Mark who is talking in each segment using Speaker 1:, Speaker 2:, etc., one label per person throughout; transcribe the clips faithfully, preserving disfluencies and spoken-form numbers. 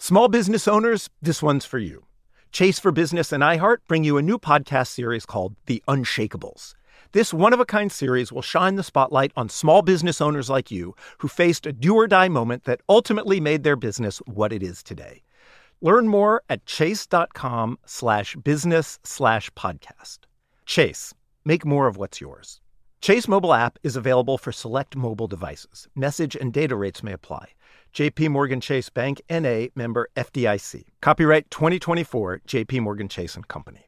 Speaker 1: Small business owners, this one's for you. Chase for Business and iHeart bring you a new podcast series called The Unshakables. This one-of-a-kind series will shine the spotlight on small business owners like you who faced a do-or-die moment that ultimately made their business what it is today. Learn more at chase.com slash business slash podcast. Chase, make more of what's yours. Chase mobile app is available for select mobile devices. Message and data rates may apply. J P Morgan Chase Bank, N A, member F D I C. Copyright twenty twenty-four, J P Morgan Chase and Company.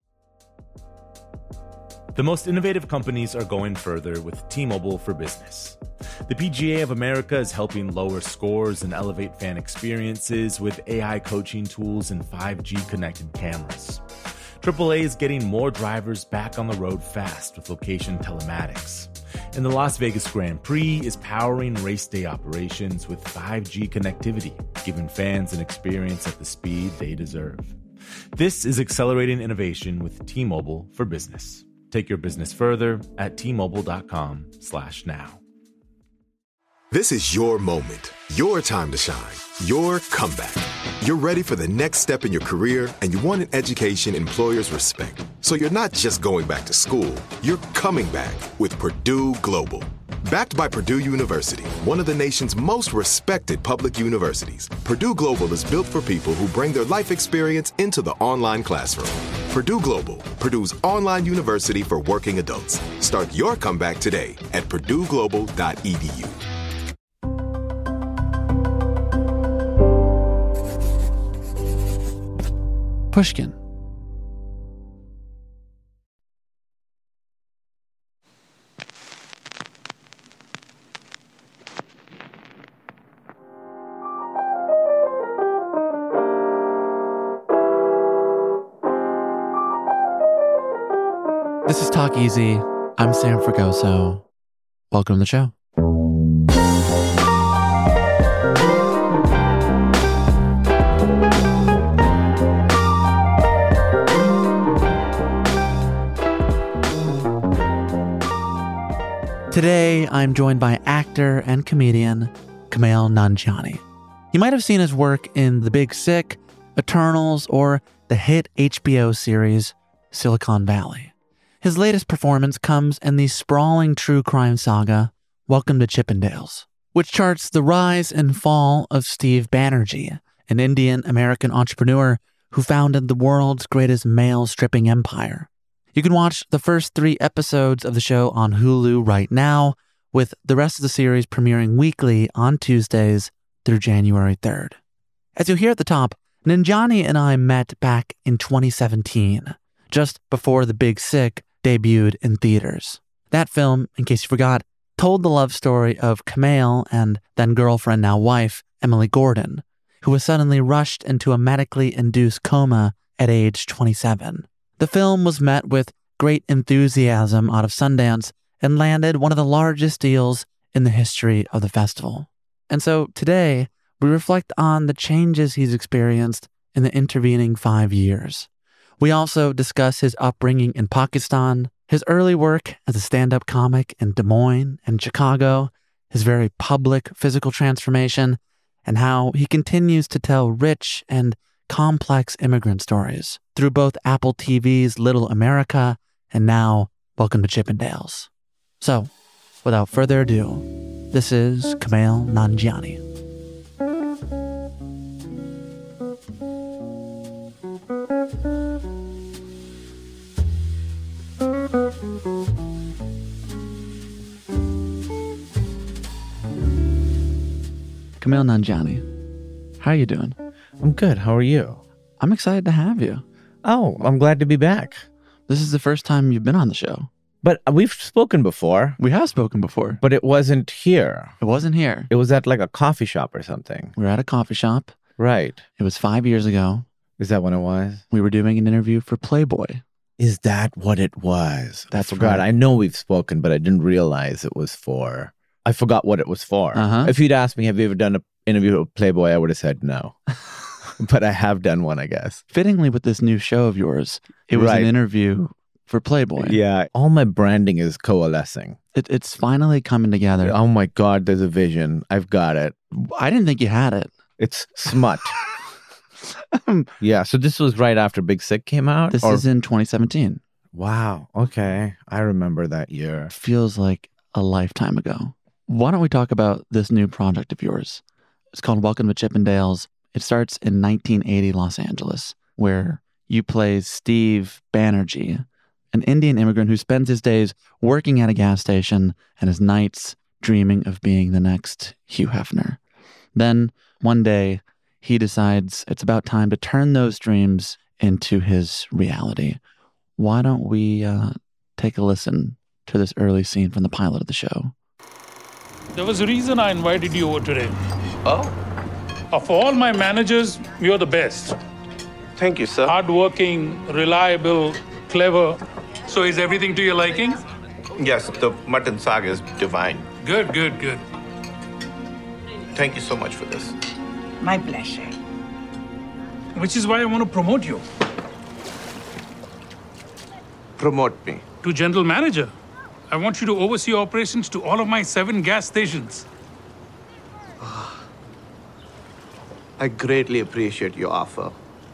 Speaker 2: The most innovative companies are going further with T-Mobile for Business. The P G A of America is helping lower scores and elevate fan experiences with A I coaching tools and five G connected cameras. triple A is getting more drivers back on the road fast with location telematics. And the Las Vegas Grand Prix is powering race day operations with five G connectivity, giving fans an experience at the speed they deserve. This is accelerating innovation with T-Mobile for Business. Take your business further at T-Mobile.com slash now.
Speaker 3: This is your moment, your time to shine, your comeback. You're ready for the next step in your career, and you want an education employers respect. So you're not just going back to school, you're coming back with Purdue Global. Backed by Purdue University, one of the nation's most respected public universities, Purdue Global is built for people who bring their life experience into the online classroom. Purdue Global, Purdue's online university for working adults. Start your comeback today at purdue global dot e d u.
Speaker 4: Pushkin. This is Talk Easy. I'm Sam Fragoso. Welcome to the show. Today, I'm joined by actor and comedian Kumail Nanjiani. You might have seen his work in The Big Sick, Eternals, or the hit H B O series Silicon Valley. His latest performance comes in the sprawling true crime saga Welcome to Chippendales, which charts the rise and fall of Steve Banerjee, an Indian-American entrepreneur who founded the world's greatest male stripping empire. You can watch the first three episodes of the show on Hulu right now, with the rest of the series premiering weekly on Tuesdays through January third. As you'll hear at the top, Nanjiani and I met back in twenty seventeen, just before The Big Sick debuted in theaters. That film, in case you forgot, told the love story of Kumail and then girlfriend, now wife, Emily Gordon, who was suddenly rushed into a medically induced coma at age twenty-seven. The film was met with great enthusiasm out of Sundance and landed one of the largest deals in the history of the festival. And so today, we reflect on the changes he's experienced in the intervening five years. We also discuss his upbringing in Pakistan, his early work as a stand-up comic in Des Moines and Chicago, his very public physical transformation, and how he continues to tell rich and complex immigrant stories through both Apple T V's Little America and now Welcome to Chippendales. So, without further ado, this is Kumail Nanjiani. Kumail Nanjiani, how are you doing?
Speaker 5: I'm good. How are you?
Speaker 4: I'm excited to have you.
Speaker 5: Oh, I'm glad to be back.
Speaker 4: This is the first time you've been on the show.
Speaker 5: But we've spoken before.
Speaker 4: We have spoken before.
Speaker 5: But it wasn't here.
Speaker 4: It wasn't here.
Speaker 5: It was at like a coffee shop or something.
Speaker 4: We were at a coffee shop.
Speaker 5: Right.
Speaker 4: It was five years ago.
Speaker 5: Is that when it was?
Speaker 4: We were doing an interview for Playboy.
Speaker 5: Is that what it was?
Speaker 4: That's
Speaker 5: I forgot.
Speaker 4: right.
Speaker 5: I know we've spoken, but I didn't realize it was for... I forgot what it was for.
Speaker 4: Uh-huh.
Speaker 5: If you'd asked me, have you ever done an interview with Playboy, I would have said no. But I have done one, I guess.
Speaker 4: Fittingly with this new show of yours, it was
Speaker 5: Right.
Speaker 4: an interview for Playboy.
Speaker 5: Yeah. All my branding is coalescing.
Speaker 4: It, it's finally coming together.
Speaker 5: Oh my God, there's a vision. I've got it.
Speaker 4: I didn't think you had it.
Speaker 5: It's smut. Yeah, so this was right after Big Sick came out?
Speaker 4: This
Speaker 5: or...
Speaker 4: is in twenty seventeen.
Speaker 5: Wow, okay. I remember that year.
Speaker 4: Feels like a lifetime ago. Why don't we talk about this new project of yours? It's called Welcome to Chippendales. It starts in nineteen eighty Los Angeles, where you play Steve Banerjee, an Indian immigrant who spends his days working at a gas station and his nights dreaming of being the next Hugh Hefner. Then, one day, he decides it's about time to turn those dreams into his reality. Why don't we uh, take a listen to this early scene from the pilot of the show?
Speaker 6: There was a reason I invited you over today.
Speaker 7: Oh?
Speaker 6: Of all my managers, you're the best.
Speaker 7: Thank you, sir.
Speaker 6: Hardworking, reliable, clever. So is everything to your liking?
Speaker 7: Yes, the mutton saga is divine.
Speaker 6: Good, good, good.
Speaker 7: Thank you so much for this.
Speaker 8: My pleasure.
Speaker 6: Which is why I want to promote you
Speaker 7: Promote me.
Speaker 6: to general manager. I want you to oversee operations to all of my seven gas stations.
Speaker 7: I greatly appreciate your offer.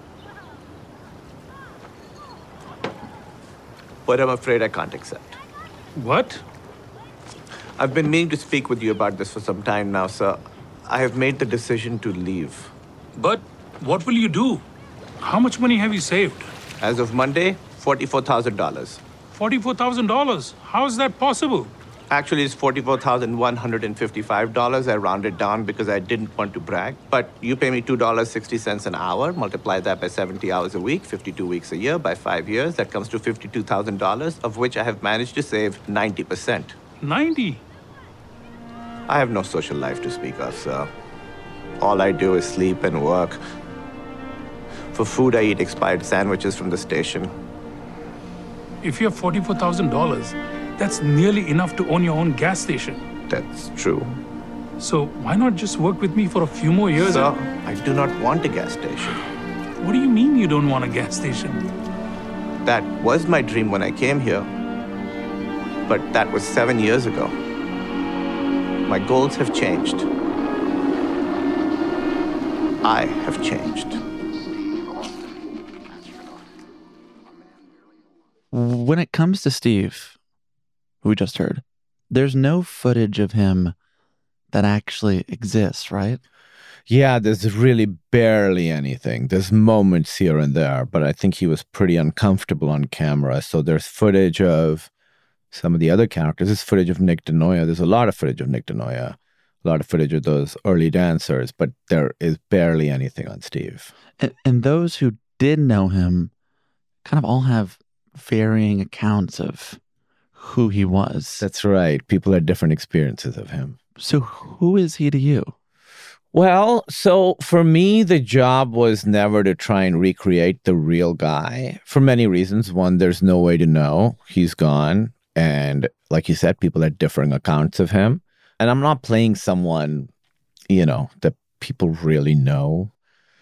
Speaker 7: But I'm afraid I can't accept.
Speaker 6: What?
Speaker 7: I've been meaning to speak with you about this for some time now, sir. I have made the decision to leave.
Speaker 6: But what will you do? How much money have you saved?
Speaker 7: As of Monday, forty-four thousand dollars.
Speaker 6: forty-four thousand dollars. How is that possible?
Speaker 7: Actually, it's forty-four thousand one hundred fifty-five dollars. I rounded down because I didn't want to brag. But you pay me two dollars and sixty cents an hour, multiply that by seventy hours a week, fifty-two weeks a year, by five years, that comes to fifty-two thousand dollars, of which I have managed to save ninety percent.
Speaker 6: ninety?
Speaker 7: I have no social life to speak of, sir. All I do is sleep and work. For food, I eat expired sandwiches from the station.
Speaker 6: If you have forty-four thousand dollars, that's nearly enough to own your own gas station.
Speaker 7: That's true.
Speaker 6: So why not just work with me for a few more years?
Speaker 7: Sir, I do not want a gas station.
Speaker 6: What do you mean you don't want a gas station?
Speaker 7: That was my dream when I came here. But that was seven years ago. My goals have changed. I have changed.
Speaker 4: When it comes to Steve, who we just heard, there's no footage of him that actually exists, right?
Speaker 5: Yeah, there's really barely anything. There's moments here and there, but I think he was pretty uncomfortable on camera. So there's footage of some of the other characters. There's footage of Nick DeNoia. There's a lot of footage of Nick DeNoia, a lot of footage of those early dancers, but there is barely anything on Steve.
Speaker 4: And, and those who did know him kind of all have varying accounts of who he was.
Speaker 5: That's right. People had different experiences of him.
Speaker 4: So who is he to you?
Speaker 5: Well, so for me, the job was never to try and recreate the real guy for many reasons. One, there's no way to know. He's gone. And like you said, people had differing accounts of him. And I'm not playing someone, you know, that people really know.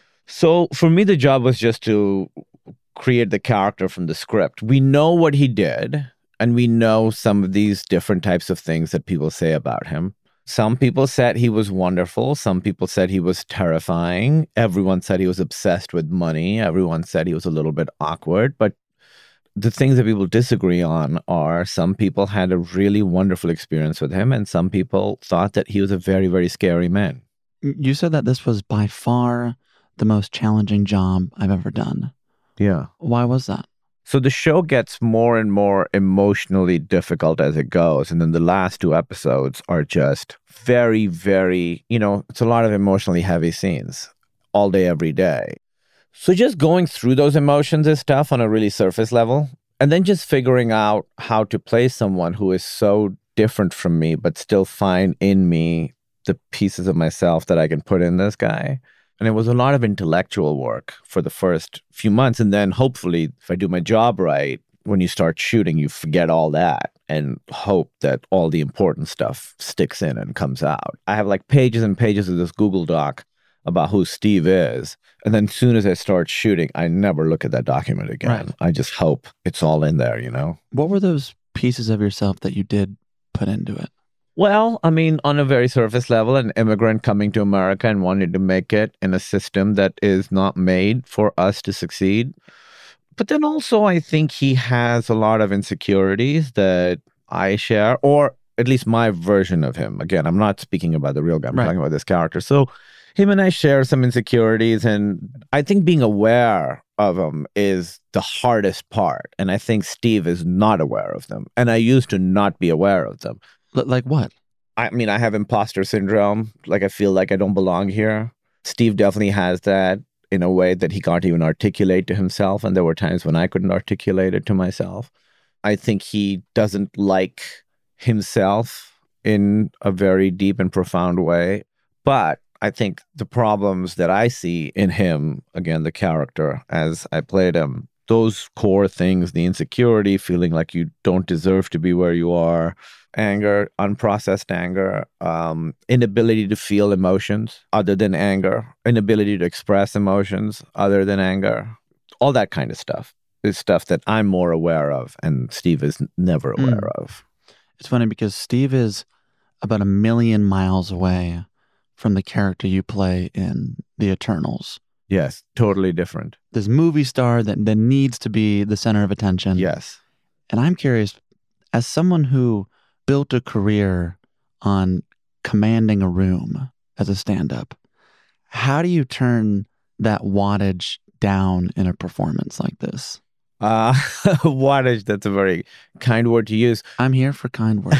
Speaker 5: So for me, the job was just to create the character from the script. We know what he did, and we know some of these different types of things that people say about him. Some people said he was wonderful. Some people said he was terrifying. Everyone said he was obsessed with money. Everyone said he was a little bit awkward. But the things that people disagree on are some people had a really wonderful experience with him, and some people thought that he was a very, very scary man.
Speaker 4: You said that this was by far the most challenging job I've ever done.
Speaker 5: Yeah.
Speaker 4: Why was that?
Speaker 5: So the show gets more and more emotionally difficult as it goes. And then the last two episodes are just very, very, you know, it's a lot of emotionally heavy scenes all day, every day. So just going through those emotions is tough on a really surface level. And then just figuring out how to play someone who is so different from me, but still find in me the pieces of myself that I can put in this guy. And it was a lot of intellectual work for the first few months. And then hopefully, if I do my job right, when you start shooting, you forget all that and hope that all the important stuff sticks in and comes out. I have like pages and pages of this Google Doc about who Steve is. And then as soon as I start shooting, I never look at that document again.
Speaker 4: Right.
Speaker 5: I just hope it's all in there, you know?
Speaker 4: What were those pieces of yourself that you did put into it?
Speaker 5: Well, I mean, on a very surface level, an immigrant coming to America and wanting to make it in a system that is not made for us to succeed. But then also, I think he has a lot of insecurities that I share, or at least my version of him. Again, I'm not speaking about the real guy. I'm
Speaker 4: Right.
Speaker 5: talking about this character. So him and I share some insecurities, and I think being aware of them is the hardest part. And I think Steve is not aware of them. And I used to not be aware of them.
Speaker 4: L- like what?
Speaker 5: I mean, I have imposter syndrome. Like, I feel like I don't belong here. Steve definitely has that in a way that he can't even articulate to himself. And there were times when I couldn't articulate it to myself. I think he doesn't like himself in a very deep and profound way. But I think the problems that I see in him, again, the character, as I played him, those core things, the insecurity, feeling like you don't deserve to be where you are, anger, unprocessed anger, um, inability to feel emotions other than anger, inability to express emotions other than anger, all that kind of stuff is stuff that I'm more aware of and Steve is never aware
Speaker 4: Mm.
Speaker 5: of.
Speaker 4: It's funny because Steve is about a million miles away from the character you play in The Eternals.
Speaker 5: Yes, totally different.
Speaker 4: This movie star that, that needs to be the center of attention.
Speaker 5: Yes.
Speaker 4: And I'm curious, as someone who built a career on commanding a room as a stand-up, how do you turn that wattage down in a performance like this?
Speaker 5: Uh, wattage, that's a very kind word to use.
Speaker 4: I'm here for kind words.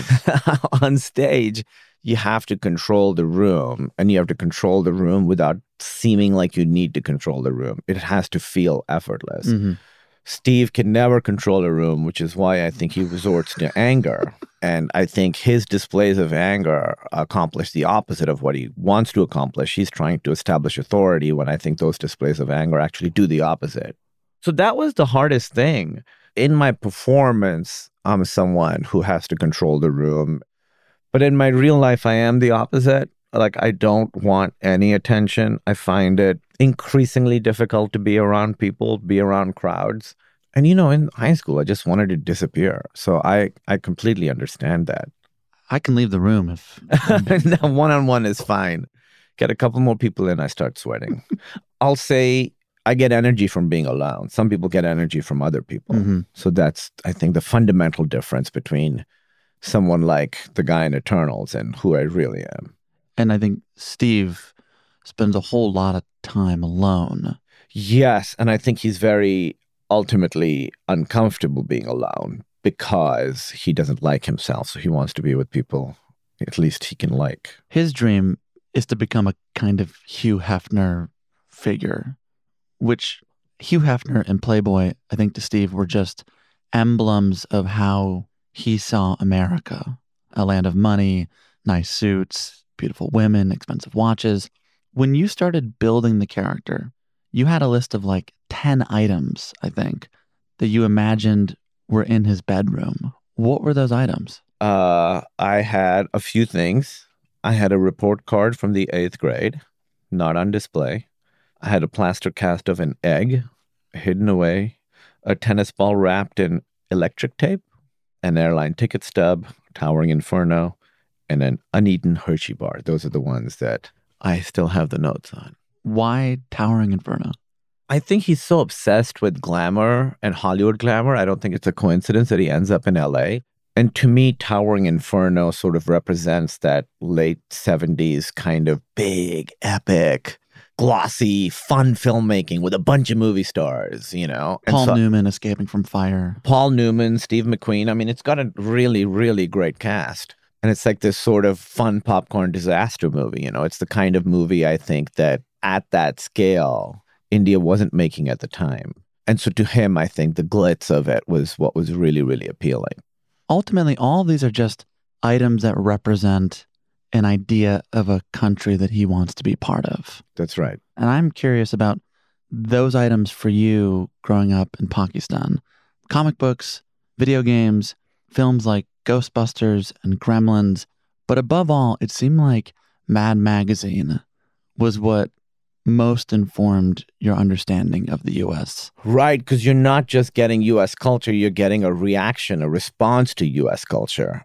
Speaker 5: On stage, you have to control the room, and you have to control the room without seeming like you need to control the room. It has to feel effortless.
Speaker 4: Mm-hmm.
Speaker 5: Steve can never control a room, which is why I think he resorts to anger. And I think his displays of anger accomplish the opposite of what he wants to accomplish. He's trying to establish authority when I think those displays of anger actually do the opposite. So that was the hardest thing. In my performance, I'm someone who has to control the room. But in my real life, I am the opposite. Like, I don't want any attention. I find it increasingly difficult to be around people, be around crowds. And, you know, in high school, I just wanted to disappear. So I, I completely understand that.
Speaker 4: I can leave the room if...
Speaker 5: Now, one-on-one is fine. Get a couple more people in, I start sweating. I'll say I get energy from being alone. Some people get energy from other people.
Speaker 4: Mm-hmm.
Speaker 5: So that's, I think, the fundamental difference between someone like the guy in Eternals and who I really am.
Speaker 4: And I think Steve spends a whole lot of time alone.
Speaker 5: Yes, and I think he's very ultimately uncomfortable being alone because he doesn't like himself, so he wants to be with people at least he can like.
Speaker 4: His dream is to become a kind of Hugh Hefner figure, which Hugh Hefner and Playboy, I think to Steve, were just emblems of how he saw America. A land of money, nice suits, beautiful women, expensive watches. When you started building the character, you had a list of like ten items, I think, that you imagined were in his bedroom. What were those items?
Speaker 5: Uh, I had a few things. I had a report card from the eighth grade, not on display. I had a plaster cast of an egg hidden away, a tennis ball wrapped in electric tape, an airline ticket stub, Towering Inferno, and an uneaten Hershey bar. Those are the ones that I still have the notes on.
Speaker 4: Why Towering Inferno?
Speaker 5: I think he's so obsessed with glamour and Hollywood glamour. I don't think it's a coincidence that he ends up in L A. And to me, Towering Inferno sort of represents that late seventies kind of big, epic, glossy, fun filmmaking with a bunch of movie stars, you know. And
Speaker 4: Paul
Speaker 5: so,
Speaker 4: Newman escaping from fire.
Speaker 5: Paul Newman, Steve McQueen. I mean, it's got a really, really great cast. And it's like this sort of fun popcorn disaster movie, you know. It's the kind of movie I think that at that scale, India wasn't making at the time. And so to him, I think the glitz of it was what was really, really appealing.
Speaker 4: Ultimately, all of these are just items that represent an idea of a country that he wants to be part of.
Speaker 5: That's right.
Speaker 4: And I'm curious about those items for you growing up in Pakistan. Comic books, video games, films like Ghostbusters and Gremlins. But above all, it seemed like Mad Magazine was what most informed your understanding of the U S.
Speaker 5: Right, because you're not just getting U S culture, you're getting a reaction, a response to U S culture.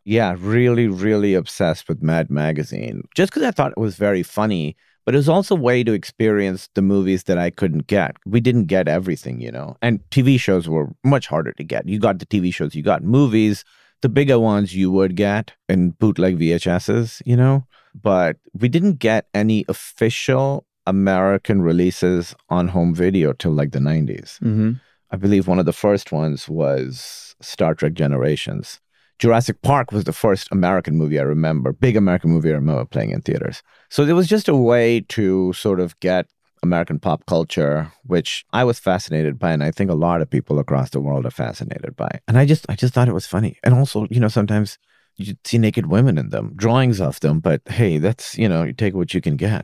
Speaker 5: Yeah, really, really obsessed with Mad Magazine. Just because I thought it was very funny, but it was also a way to experience the movies that I couldn't get. We didn't get everything, you know. And T V shows were much harder to get. You got the T V shows, you got movies. The bigger ones you would get in bootleg V H S's, you know. But we didn't get any official American releases on home video till like the nineties.
Speaker 4: Mm-hmm.
Speaker 5: I believe one of the first ones was Star Trek Generations. Jurassic Park was the first American movie I remember, big American movie I remember playing in theaters. So it was just a way to sort of get American pop culture, which I was fascinated by, and I think a lot of people across the world are fascinated by. And I just I just thought it was funny. And also, you know, sometimes you see naked women in them, drawings of them, but hey, that's, you know, you take what you can get.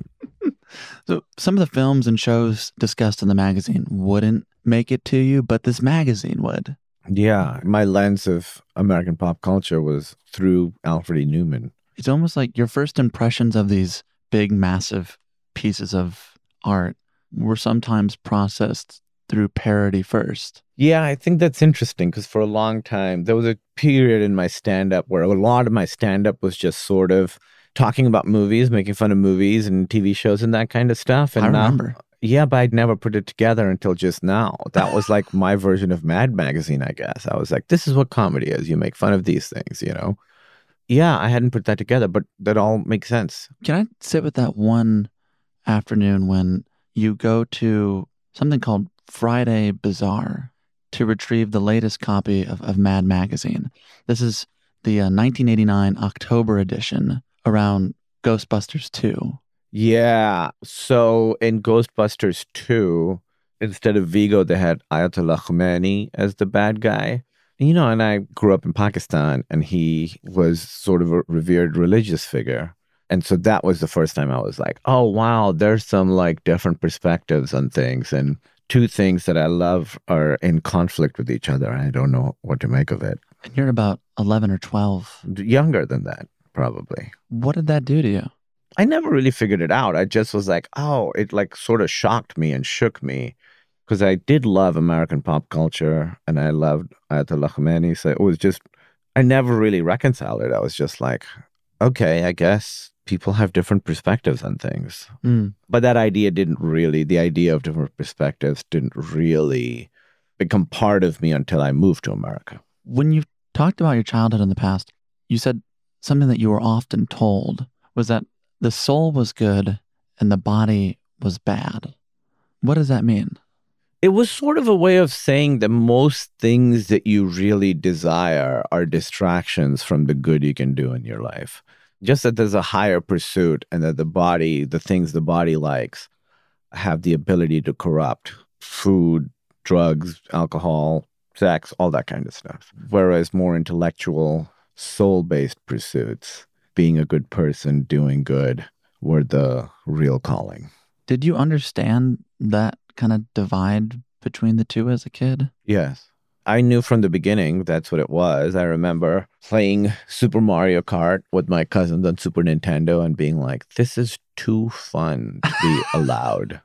Speaker 4: So some of the films and shows discussed in the magazine wouldn't make it to you, but this magazine would.
Speaker 5: Yeah, my lens of American pop culture was through Alfred E. Newman.
Speaker 4: It's almost like your first impressions of these big, massive pieces of art were sometimes processed through parody first.
Speaker 5: Yeah, I think that's interesting because for a long time, there was a period in my stand-up where a lot of my stand-up was just sort of talking about movies, making fun of movies and T V shows and that kind of stuff. And
Speaker 4: I
Speaker 5: now,
Speaker 4: remember.
Speaker 5: Yeah, but I'd never put it together until just now. That was like my version of Mad Magazine, I guess. I was like, this is what comedy is. You make fun of these things, you know? Yeah, I hadn't put that together, but that all makes sense.
Speaker 4: Can I sit with that one afternoon when you go to something called Friday Bazaar to retrieve the latest copy of, of Mad Magazine? This is the uh, nineteen eighty-nine October edition around Ghostbusters two.
Speaker 5: Yeah. So in Ghostbusters two, instead of Vigo, they had Ayatollah Khomeini as the bad guy. You know, and I grew up in Pakistan, and he was sort of a revered religious figure. And so that was the first time I was like, oh, wow, there's some like different perspectives on things. And two things that I love are in conflict with each other. I don't know what to make of it.
Speaker 4: And you're about eleven or twelve.
Speaker 5: Younger than that, probably.
Speaker 4: What did that do to you?
Speaker 5: I never really figured it out. I just was like, oh, it like sort of shocked me and shook me because I did love American pop culture and I loved Ayatollah Khomeini. So it was just, I never really reconciled it. I was just like, okay, I guess people have different perspectives on things.
Speaker 4: Mm.
Speaker 5: But that idea didn't really, the idea of different perspectives didn't really become part of me until I moved to America.
Speaker 4: When you talked about your childhood in the past, you said something that you were often told was that the soul was good and the body was bad. What does that mean?
Speaker 5: It was sort of a way of saying that most things that you really desire are distractions from the good you can do in your life. Just that there's a higher pursuit and that the body, the things the body likes, have the ability to corrupt. Food, drugs, alcohol, sex, all that kind of stuff. Whereas more intellectual, soul-based pursuits, being a good person, doing good, were the real calling.
Speaker 4: Did you understand that kind of divide between the two as a kid?
Speaker 5: Yes. I knew from the beginning that's what it was. I remember playing Super Mario Kart with my cousins on Super Nintendo and being like, this is too fun to be allowed.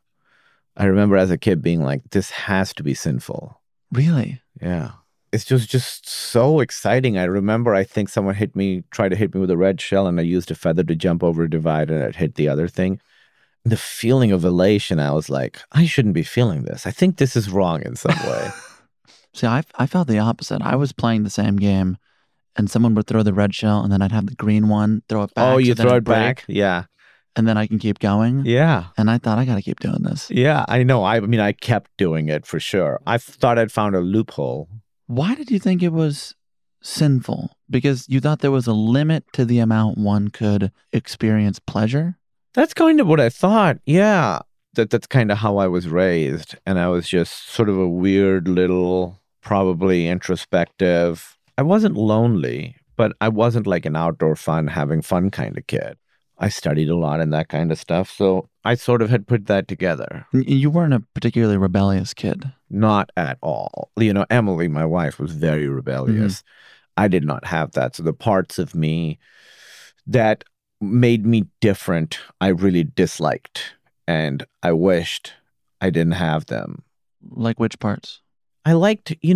Speaker 5: I remember as a kid being like, this has to be sinful.
Speaker 4: Really?
Speaker 5: Yeah. It's just, just so exciting. I remember, I think someone hit me, tried to hit me with a red shell, and I used a feather to jump over a divide, and it hit the other thing. The feeling of elation, I was like, I shouldn't be feeling this. I think this is wrong in some way.
Speaker 4: See, I, I felt the opposite. I was playing the same game, and someone would throw the red shell, and then I'd have the green one, throw it back.
Speaker 5: Oh, you
Speaker 4: so
Speaker 5: throw
Speaker 4: it'd
Speaker 5: it back?
Speaker 4: break,
Speaker 5: Yeah.
Speaker 4: and then I can keep going.
Speaker 5: Yeah.
Speaker 4: And I thought, I got to keep doing this.
Speaker 5: Yeah, I know. I mean, I kept doing it for sure. I thought I'd found a loophole.
Speaker 4: Why did you think it was sinful? Because you thought there was a limit to the amount one could experience pleasure?
Speaker 5: That's kind of what I thought. Yeah. That that's kind of how I was raised. And I was just sort of a weird little, probably introspective. I wasn't lonely, but I wasn't like an outdoor fun, having fun kind of kid. I studied a lot and that kind of stuff. So I sort of had put that together.
Speaker 4: You weren't a particularly rebellious kid.
Speaker 5: Not at all. You know, Emily, my wife, was very rebellious. Mm-hmm. I did not have that. So the parts of me that made me different, I really disliked. And I wished I didn't have them.
Speaker 4: Like which parts?
Speaker 5: I liked, you know,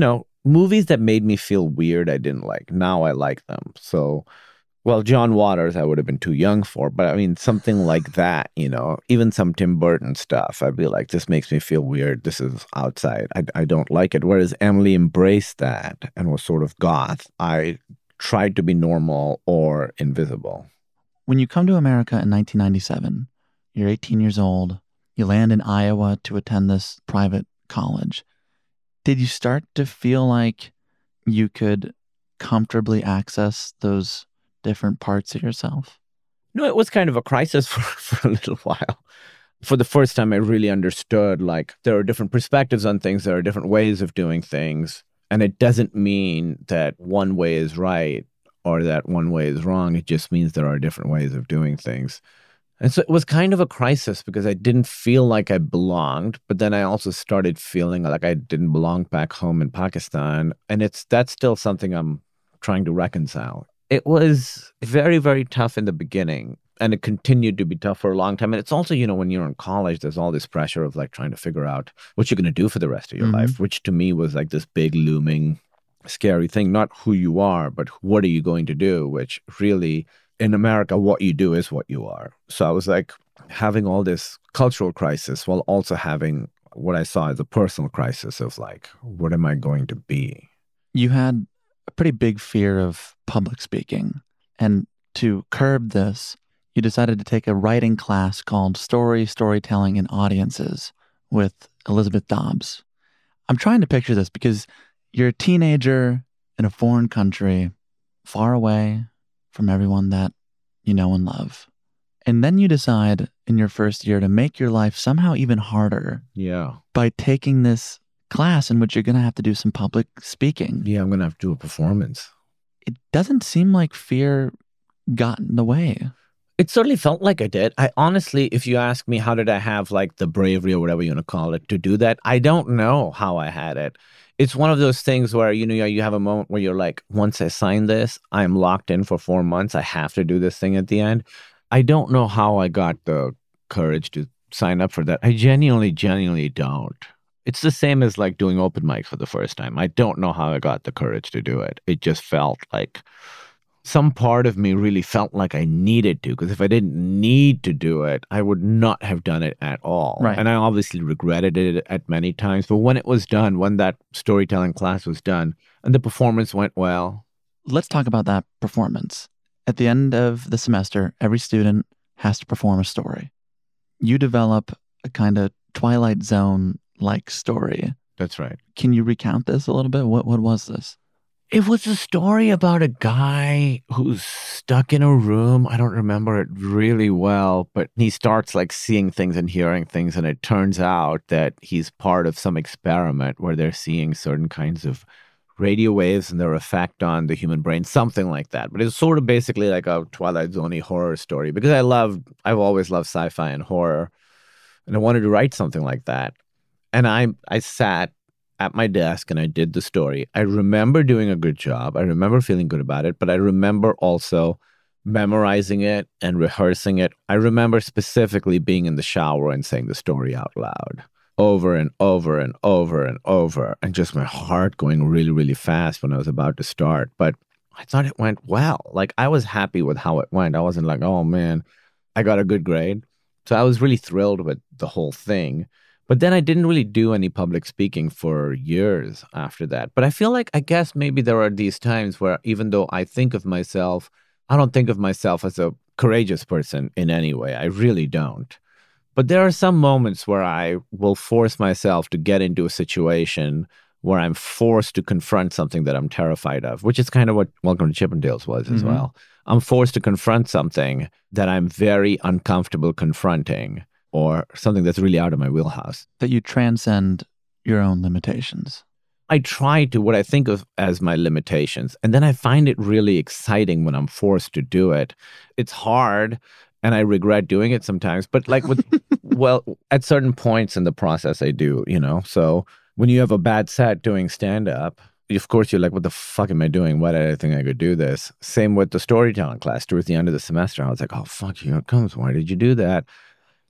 Speaker 5: movies that made me feel weird, I didn't like. Now I like them. So, well, John Waters, I would have been too young for, but I mean, something like that, you know, even some Tim Burton stuff, I'd be like, this makes me feel weird. This is outside. I, I don't like it. Whereas Emily embraced that and was sort of goth. I tried to be normal or invisible.
Speaker 4: When you come to America in nineteen ninety-seven, you're eighteen years old, you land in Iowa to attend this private college. Did you start to feel like you could comfortably access those different parts of yourself?
Speaker 5: No, it was kind of a crisis for, for a little while. For the first time, I really understood, like, there are different perspectives on things. There are different ways of doing things. And it doesn't mean that one way is right or that one way is wrong. It just means there are different ways of doing things. And so it was kind of a crisis because I didn't feel like I belonged, but then I also started feeling like I didn't belong back home in Pakistan. And it's that's still something I'm trying to reconcile. It was very, very tough in the beginning, and it continued to be tough for a long time. And it's also, you know, when you're in college, there's all this pressure of like trying to figure out what you're going to do for the rest of your mm-hmm. life, which to me was like this big looming scary thing, not who you are, but what are you going to do, which really in America, what you do is what you are. So I was like having all this cultural crisis while also having what I saw as a personal crisis of like, what am I going to be?
Speaker 4: You had a pretty big fear of public speaking. And to curb this, you decided to take a writing class called Story, Storytelling, and Audiences with Elizabeth Dobbs. I'm trying to picture this because you're a teenager in a foreign country, far away from everyone that you know and love. And then you decide in your first year to make your life somehow even harder.
Speaker 5: Yeah.
Speaker 4: By taking this class in which you're going to have to do some public speaking.
Speaker 5: Yeah, I'm going to have to do a performance.
Speaker 4: It doesn't seem like fear got in the way.
Speaker 5: It certainly felt like I did. I honestly, if you ask me, how did I have like the bravery or whatever you want to call it to do that? I don't know how I had it. It's one of those things where, you know, you have a moment where you're like, once I sign this, I'm locked in for four months. I have to do this thing at the end. I don't know how I got the courage to sign up for that. I genuinely, genuinely don't. It's the same as like doing open mics for the first time. I don't know how I got the courage to do it. It just felt like some part of me really felt like I needed to, because if I didn't need to do it, I would not have done it at all.
Speaker 4: Right.
Speaker 5: And I obviously regretted it at many times. But when it was done, when that storytelling class was done and the performance went well.
Speaker 4: Let's talk about that performance. At the end of the semester, every student has to perform a story. You develop a kind of Twilight Zone-like story.
Speaker 5: That's right.
Speaker 4: Can you recount this a little bit? What what was this?
Speaker 5: It was a story about a guy who's stuck in a room. I don't remember it really well, but he starts like seeing things and hearing things. And it turns out that he's part of some experiment where they're seeing certain kinds of radio waves and their effect on the human brain, something like that. But it's sort of basically like a Twilight Zone-y horror story because I love, I've always loved sci-fi and horror. And I wanted to write something like that. And I, I sat at my desk and I did the story. I remember doing a good job. I remember feeling good about it, but I remember also memorizing it and rehearsing it. I remember specifically being in the shower and saying the story out loud over and over and over and over, and just my heart going really, really fast when I was about to start. But I thought it went well. Like, I was happy with how it went. I wasn't like, oh man, I got a good grade. So I was really thrilled with the whole thing. But then I didn't really do any public speaking for years after that. But I feel like, I guess maybe there are these times where even though I think of myself, I don't think of myself as a courageous person in any way. I really don't. But there are some moments where I will force myself to get into a situation where I'm forced to confront something that I'm terrified of, which is kind of what Welcome to Chippendales was as mm-hmm. well. I'm forced to confront something that I'm very uncomfortable confronting, or something that's really out of my wheelhouse.
Speaker 4: That you transcend your own limitations.
Speaker 5: I try to, what I think of as my limitations. And then I find it really exciting when I'm forced to do it. It's hard, and I regret doing it sometimes. But like with, well, at certain points in the process, I do, you know. So when you have a bad set doing stand-up, of course, you're like, what the fuck am I doing? Why did I think I could do this? Same with the storytelling class. Towards the end of the semester, I was like, oh, fuck, here it comes. Why did you do that?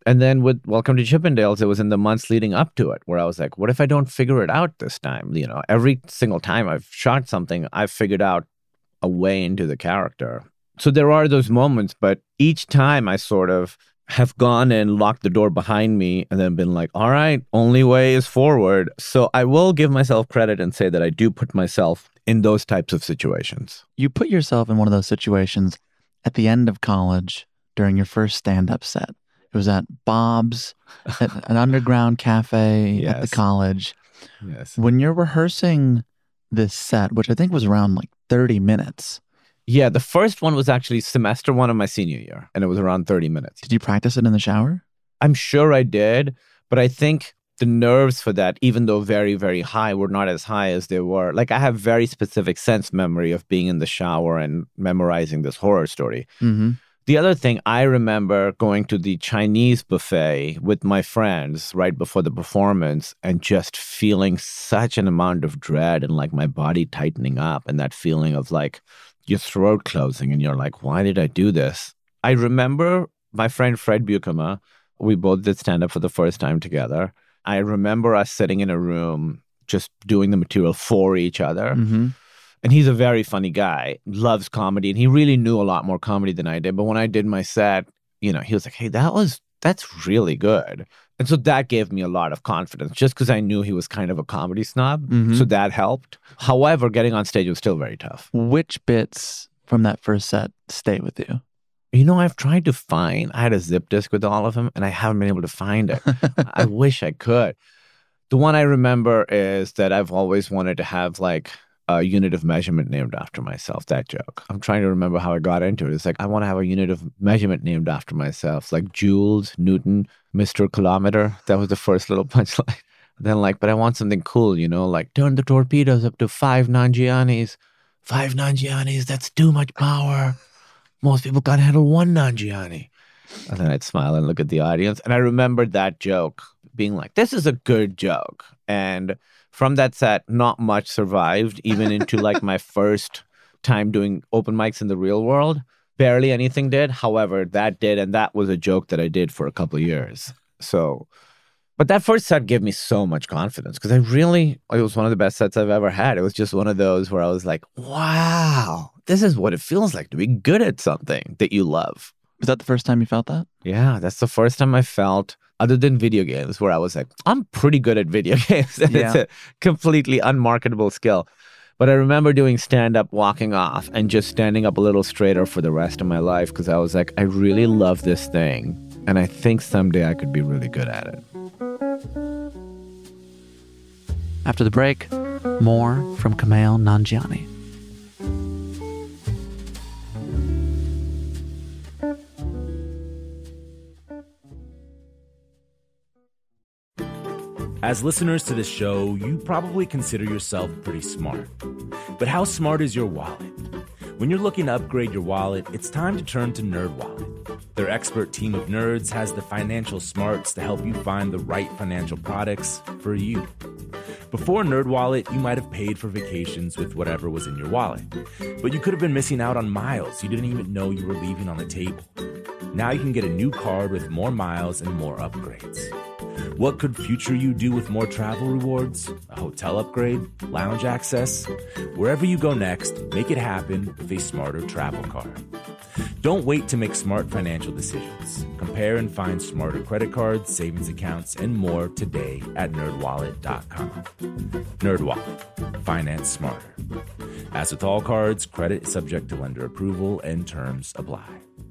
Speaker 5: And then with Welcome to Chippendales, it was in the months leading up to it where I was like, what if I don't figure it out this time? You know, every single time I've shot something, I've figured out a way into the character. So there are those moments, but each time I sort of have gone and locked the door behind me and then been like, all right, only way is forward. So I will give myself credit and say that I do put myself in those types of situations.
Speaker 4: You put yourself in one of those situations at the end of college during your first stand-up set. It was at Bob's, at an underground cafe
Speaker 5: Yes.
Speaker 4: at the college.
Speaker 5: Yes.
Speaker 4: When you're rehearsing this set, which I think was around like thirty minutes,
Speaker 5: Yeah, the first one was actually semester one of my senior year, and it was around thirty minutes.
Speaker 4: did you practice it in the shower?
Speaker 5: I'm sure I did, but I think the nerves for that, even though very, very high, were not as high as they were. Like, I have very specific sense memory of being in the shower and memorizing this horror story.
Speaker 4: Mm-hmm.
Speaker 5: The other thing, I remember going to the Chinese buffet with my friends right before the performance and just feeling such an amount of dread and like my body tightening up and that feeling of like your throat closing and you're like, why did I do this? I remember my friend Fred Buchema, we both did stand up for the first time together. I remember us sitting in a room just doing the material for each other.
Speaker 4: Mm-hmm.
Speaker 5: And he's a very funny guy, loves comedy, and he really knew a lot more comedy than I did. But when I did my set, you know, he was like, hey, that was, that's really good. And so that gave me a lot of confidence just because I knew he was kind of a comedy snob.
Speaker 4: Mm-hmm.
Speaker 5: So that helped. However, getting on stage was still very tough.
Speaker 4: Which bits from that first set stay with you?
Speaker 5: You know, I've tried to find, I had a zip disk with all of them and I haven't been able to find it. I wish I could. The one I remember is that I've always wanted to have like a unit of measurement named after myself, that joke. I'm trying to remember how I got into it. It's like, I want to have a unit of measurement named after myself, like joules, Newton, Mister Kilometer. That was the first little punchline. Then like, but I want something cool, you know, like turn the torpedoes up to five Nanjianis. Five Nanjianis, that's too much power. Most people can't handle one Nanjiani. And then I'd smile and look at the audience. And I remembered that joke being like, this is a good joke. And from that set, not much survived, even into like my first time doing open mics in the real world. Barely anything did. However, that did. And that was a joke that I did for a couple of years. So, but that first set gave me so much confidence because I really, it was one of the best sets I've ever had. It was just one of those where I was like, wow, this is what it feels like to be good at something that you love.
Speaker 4: Was that the first time you felt that?
Speaker 5: Yeah, that's the first time I felt, other than video games, where I was like, I'm pretty good at video games. And
Speaker 4: Yeah.
Speaker 5: it's a completely unmarketable skill. But I remember doing stand-up, walking off, and just standing up a little straighter for the rest of my life because I was like, I really love this thing. And I think someday I could be really good at it.
Speaker 4: After the break, more from Kumail Nanjiani.
Speaker 2: As listeners to this show, you probably consider yourself pretty smart. But how smart is your wallet? When you're looking to upgrade your wallet, it's time to turn to NerdWallet. Their expert team of nerds has the financial smarts to help you find the right financial products for you. Before NerdWallet, you might have paid for vacations with whatever was in your wallet. But you could have been missing out on miles you didn't even know you were leaving on the table. Now you can get a new card with more miles and more upgrades. What could future you do with more travel rewards? A hotel upgrade? Lounge access? Wherever you go next, make it happen with a smarter travel card. Don't wait to make smart financial decisions. Compare and find smarter credit cards, savings accounts, and more today at nerd wallet dot com. NerdWallet. Finance smarter. As with all cards, credit is subject to lender approval and terms apply.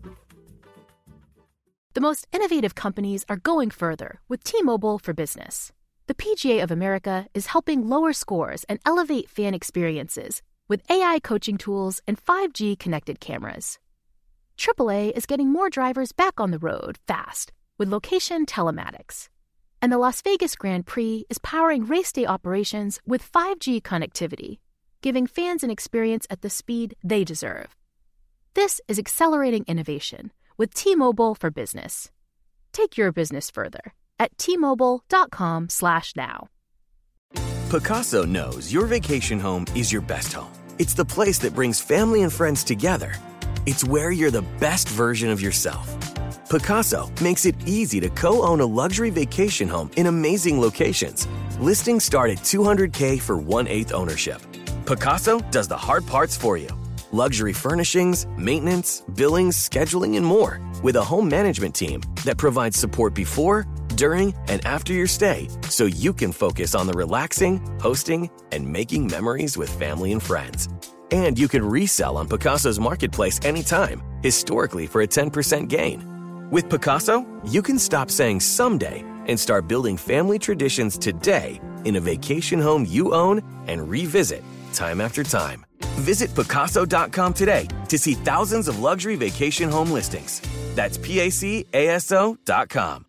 Speaker 8: The most innovative companies are going further with T-Mobile for Business. The P G A of America is helping lower scores and elevate fan experiences with A I coaching tools and five G connected cameras. triple A is getting more drivers back on the road fast with location telematics. And the Las Vegas Grand Prix is powering race day operations with five G connectivity, giving fans an experience at the speed they deserve. This is accelerating innovation with T-Mobile for Business. Take your business further at T Mobile dot com slash now.
Speaker 9: Picasso knows your vacation home is your best home. It's the place that brings family and friends together. It's where you're the best version of yourself. Pacaso makes it easy to co-own a luxury vacation home in amazing locations. Listings start at two hundred thousand dollars for one-eighth ownership. Pacaso does the hard parts for you. Luxury furnishings, maintenance, billings, scheduling, and more. With a home management team that provides support before, during, and after your stay, so you can focus on the relaxing, hosting, and making memories with family and friends. And you can resell on Pacaso's marketplace anytime, historically for a ten percent gain. With Pacaso, you can stop saying someday and start building family traditions today in a vacation home you own and revisit time after time. Visit Pacaso dot com today to see thousands of luxury vacation home listings. That's P A C A S O dot com.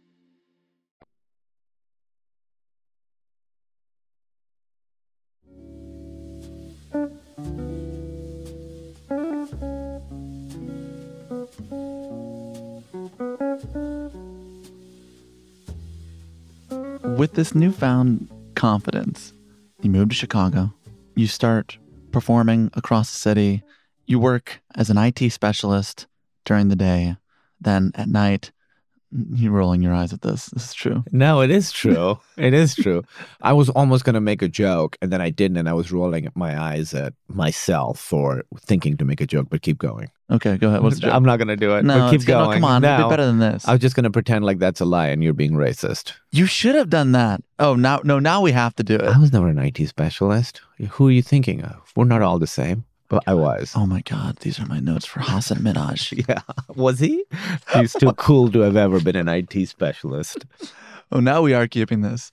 Speaker 4: With this newfound confidence, you move to Chicago, you start performing across the city, you work as an I T specialist during the day, then at night, you're rolling your eyes at this. This is true.
Speaker 5: No, it is true. It is true. I was almost going to make a joke, and then I didn't, and I was rolling my eyes at myself for thinking to make a joke, but keep going.
Speaker 4: Okay, go ahead. What's the joke?
Speaker 5: I'm not going to do it,
Speaker 4: no,
Speaker 5: but keep going.
Speaker 4: No, come on.
Speaker 5: No,
Speaker 4: be better than this.
Speaker 5: I was just going to pretend like that's a lie and you're being racist.
Speaker 4: You should have done that. Oh, now, no, now we have to do it.
Speaker 5: I was never an I T specialist. Who are you thinking of? We're not all the same. But I was.
Speaker 4: Oh my God, these are my notes for Hasan Minhaj.
Speaker 5: Yeah. Was he? He's too cool to have ever been an I T specialist.
Speaker 4: Oh, now we are keeping this.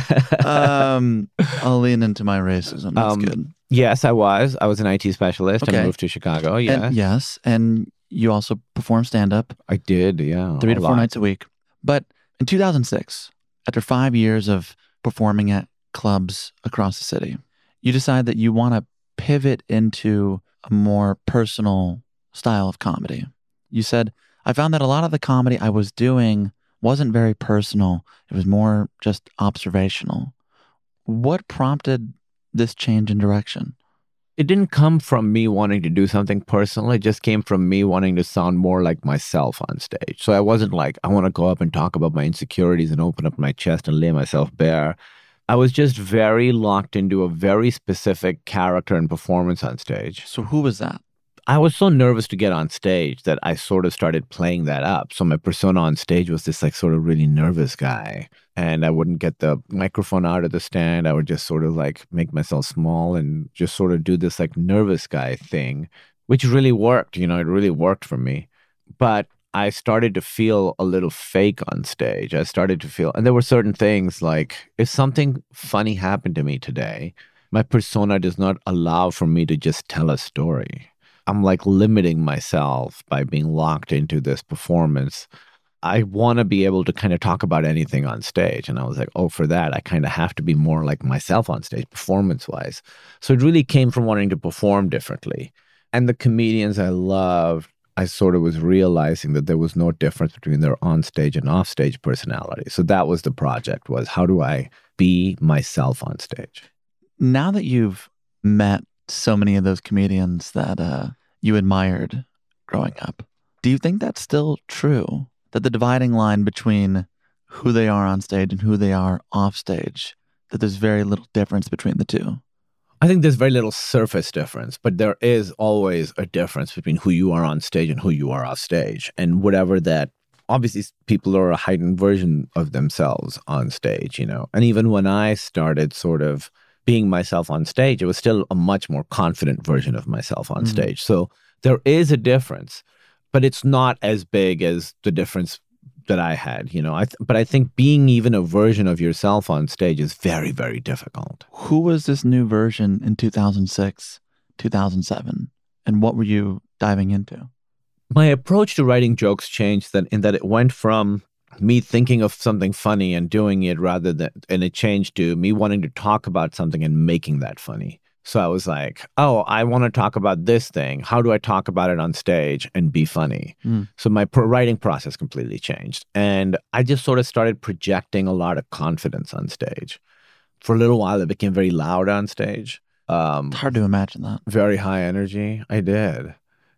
Speaker 4: um, I'll lean into my racism. That's
Speaker 5: um,
Speaker 4: good.
Speaker 5: Yes, I was. I was an I T specialist
Speaker 4: okay.
Speaker 5: and moved to Chicago. Yeah.
Speaker 4: And, yes. And you also perform stand-up.
Speaker 5: I did, yeah.
Speaker 4: Three to four lot. nights a week. But in two thousand six, after five years of performing at clubs across the city, you decide that you want to pivot into a more personal style of comedy. You said, I found that a lot of the comedy I was doing wasn't very personal. It was more just observational. What prompted this change in direction?
Speaker 5: It didn't come from me wanting to do something personal. It just came from me wanting to sound more like myself on stage. So I wasn't like, I want to go up and talk about my insecurities and open up my chest and lay myself bare. I was just very locked into a very specific character and performance on stage.
Speaker 4: So who was that?
Speaker 5: I was so nervous to get on stage that I sort of started playing that up. So my persona on stage was this like sort of really nervous guy. And I wouldn't get the microphone out of the stand. I would just sort of like make myself small and just sort of do this like nervous guy thing, which really worked. You know, it really worked for me. But I started to feel a little fake on stage. I started to feel, and there were certain things like, if something funny happened to me today, my persona does not allow for me to just tell a story. I'm like limiting myself by being locked into this performance. I want to be able to kind of talk about anything on stage. And I was like, oh, for that, I kind of have to be more like myself on stage, performance-wise. So it really came from wanting to perform differently. And the comedians I loved, I sort of was realizing that there was no difference between their onstage and offstage personality. So that was the project, was how do I be myself on stage?
Speaker 4: Now that you've met so many of those comedians that uh, you admired growing up, do you think that's still true? That the dividing line between who they are on stage and who they are off stage, that there's very little difference between the two?
Speaker 5: I think there's very little surface difference, but there is always a difference between who you are on stage and who you are off stage. And whatever that, obviously people are a heightened version of themselves on stage, you know. And even when I started sort of being myself on stage, it was still a much more confident version of myself on mm-hmm. stage. So there is a difference, but it's not as big as the difference that I had, you know. I th- but I think being even a version of yourself on stage is very, very difficult.
Speaker 4: Who was this new version in two thousand six, two thousand seven? And what were you diving into?
Speaker 5: My approach to writing jokes changed that in that it went from me thinking of something funny and doing it rather than, and it changed to me wanting to talk about something and making that funny. So I was like, oh, I want to talk about this thing. How do I talk about it on stage and be funny? Mm. So my pro- writing process completely changed. And I just sort of started projecting a lot of confidence on stage. For a little while, it became very loud on stage. Um,
Speaker 4: it's hard to imagine that.
Speaker 5: Very high energy. I did.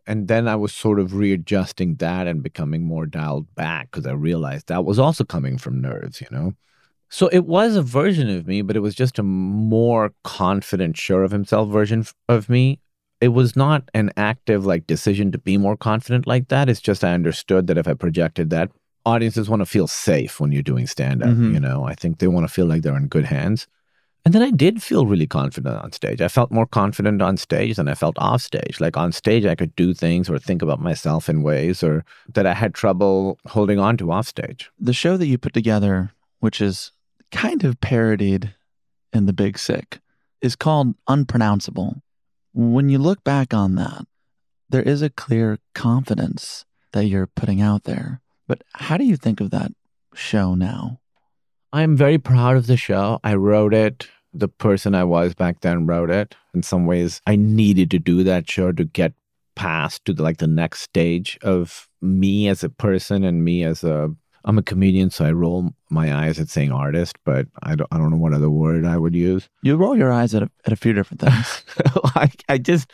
Speaker 5: And then I was sort of readjusting that and becoming more dialed back because I realized that was also coming from nerves, you know? So it was a version of me, but it was just a more confident, sure of himself version f- of me. It was not an active like decision to be more confident like that. It's just I understood that if I projected that, audiences want to feel safe when you're doing stand-up,
Speaker 4: Mhm.
Speaker 5: you know? I think they want to feel like they're in good hands. And then I did feel really confident on stage. I felt more confident on stage than I felt off stage. Like on stage, I could do things or think about myself in ways or that I had trouble holding on to off stage.
Speaker 4: The show that you put together, which is kind of parodied in The Big Sick, is called Unpronounceable. When you look back on that, there is a clear confidence that you're putting out there. But how do you think of that show now?
Speaker 5: I'm very proud of the show. I wrote it. The person I was back then wrote it. In some ways, I needed to do that show to get past to the, like the next stage of me as a person and me as a. I'm a comedian, so I roll my eyes at saying artist, but I don't. I don't know what other word I would use.
Speaker 4: You roll your eyes at a, at a few different things.
Speaker 5: I, I just,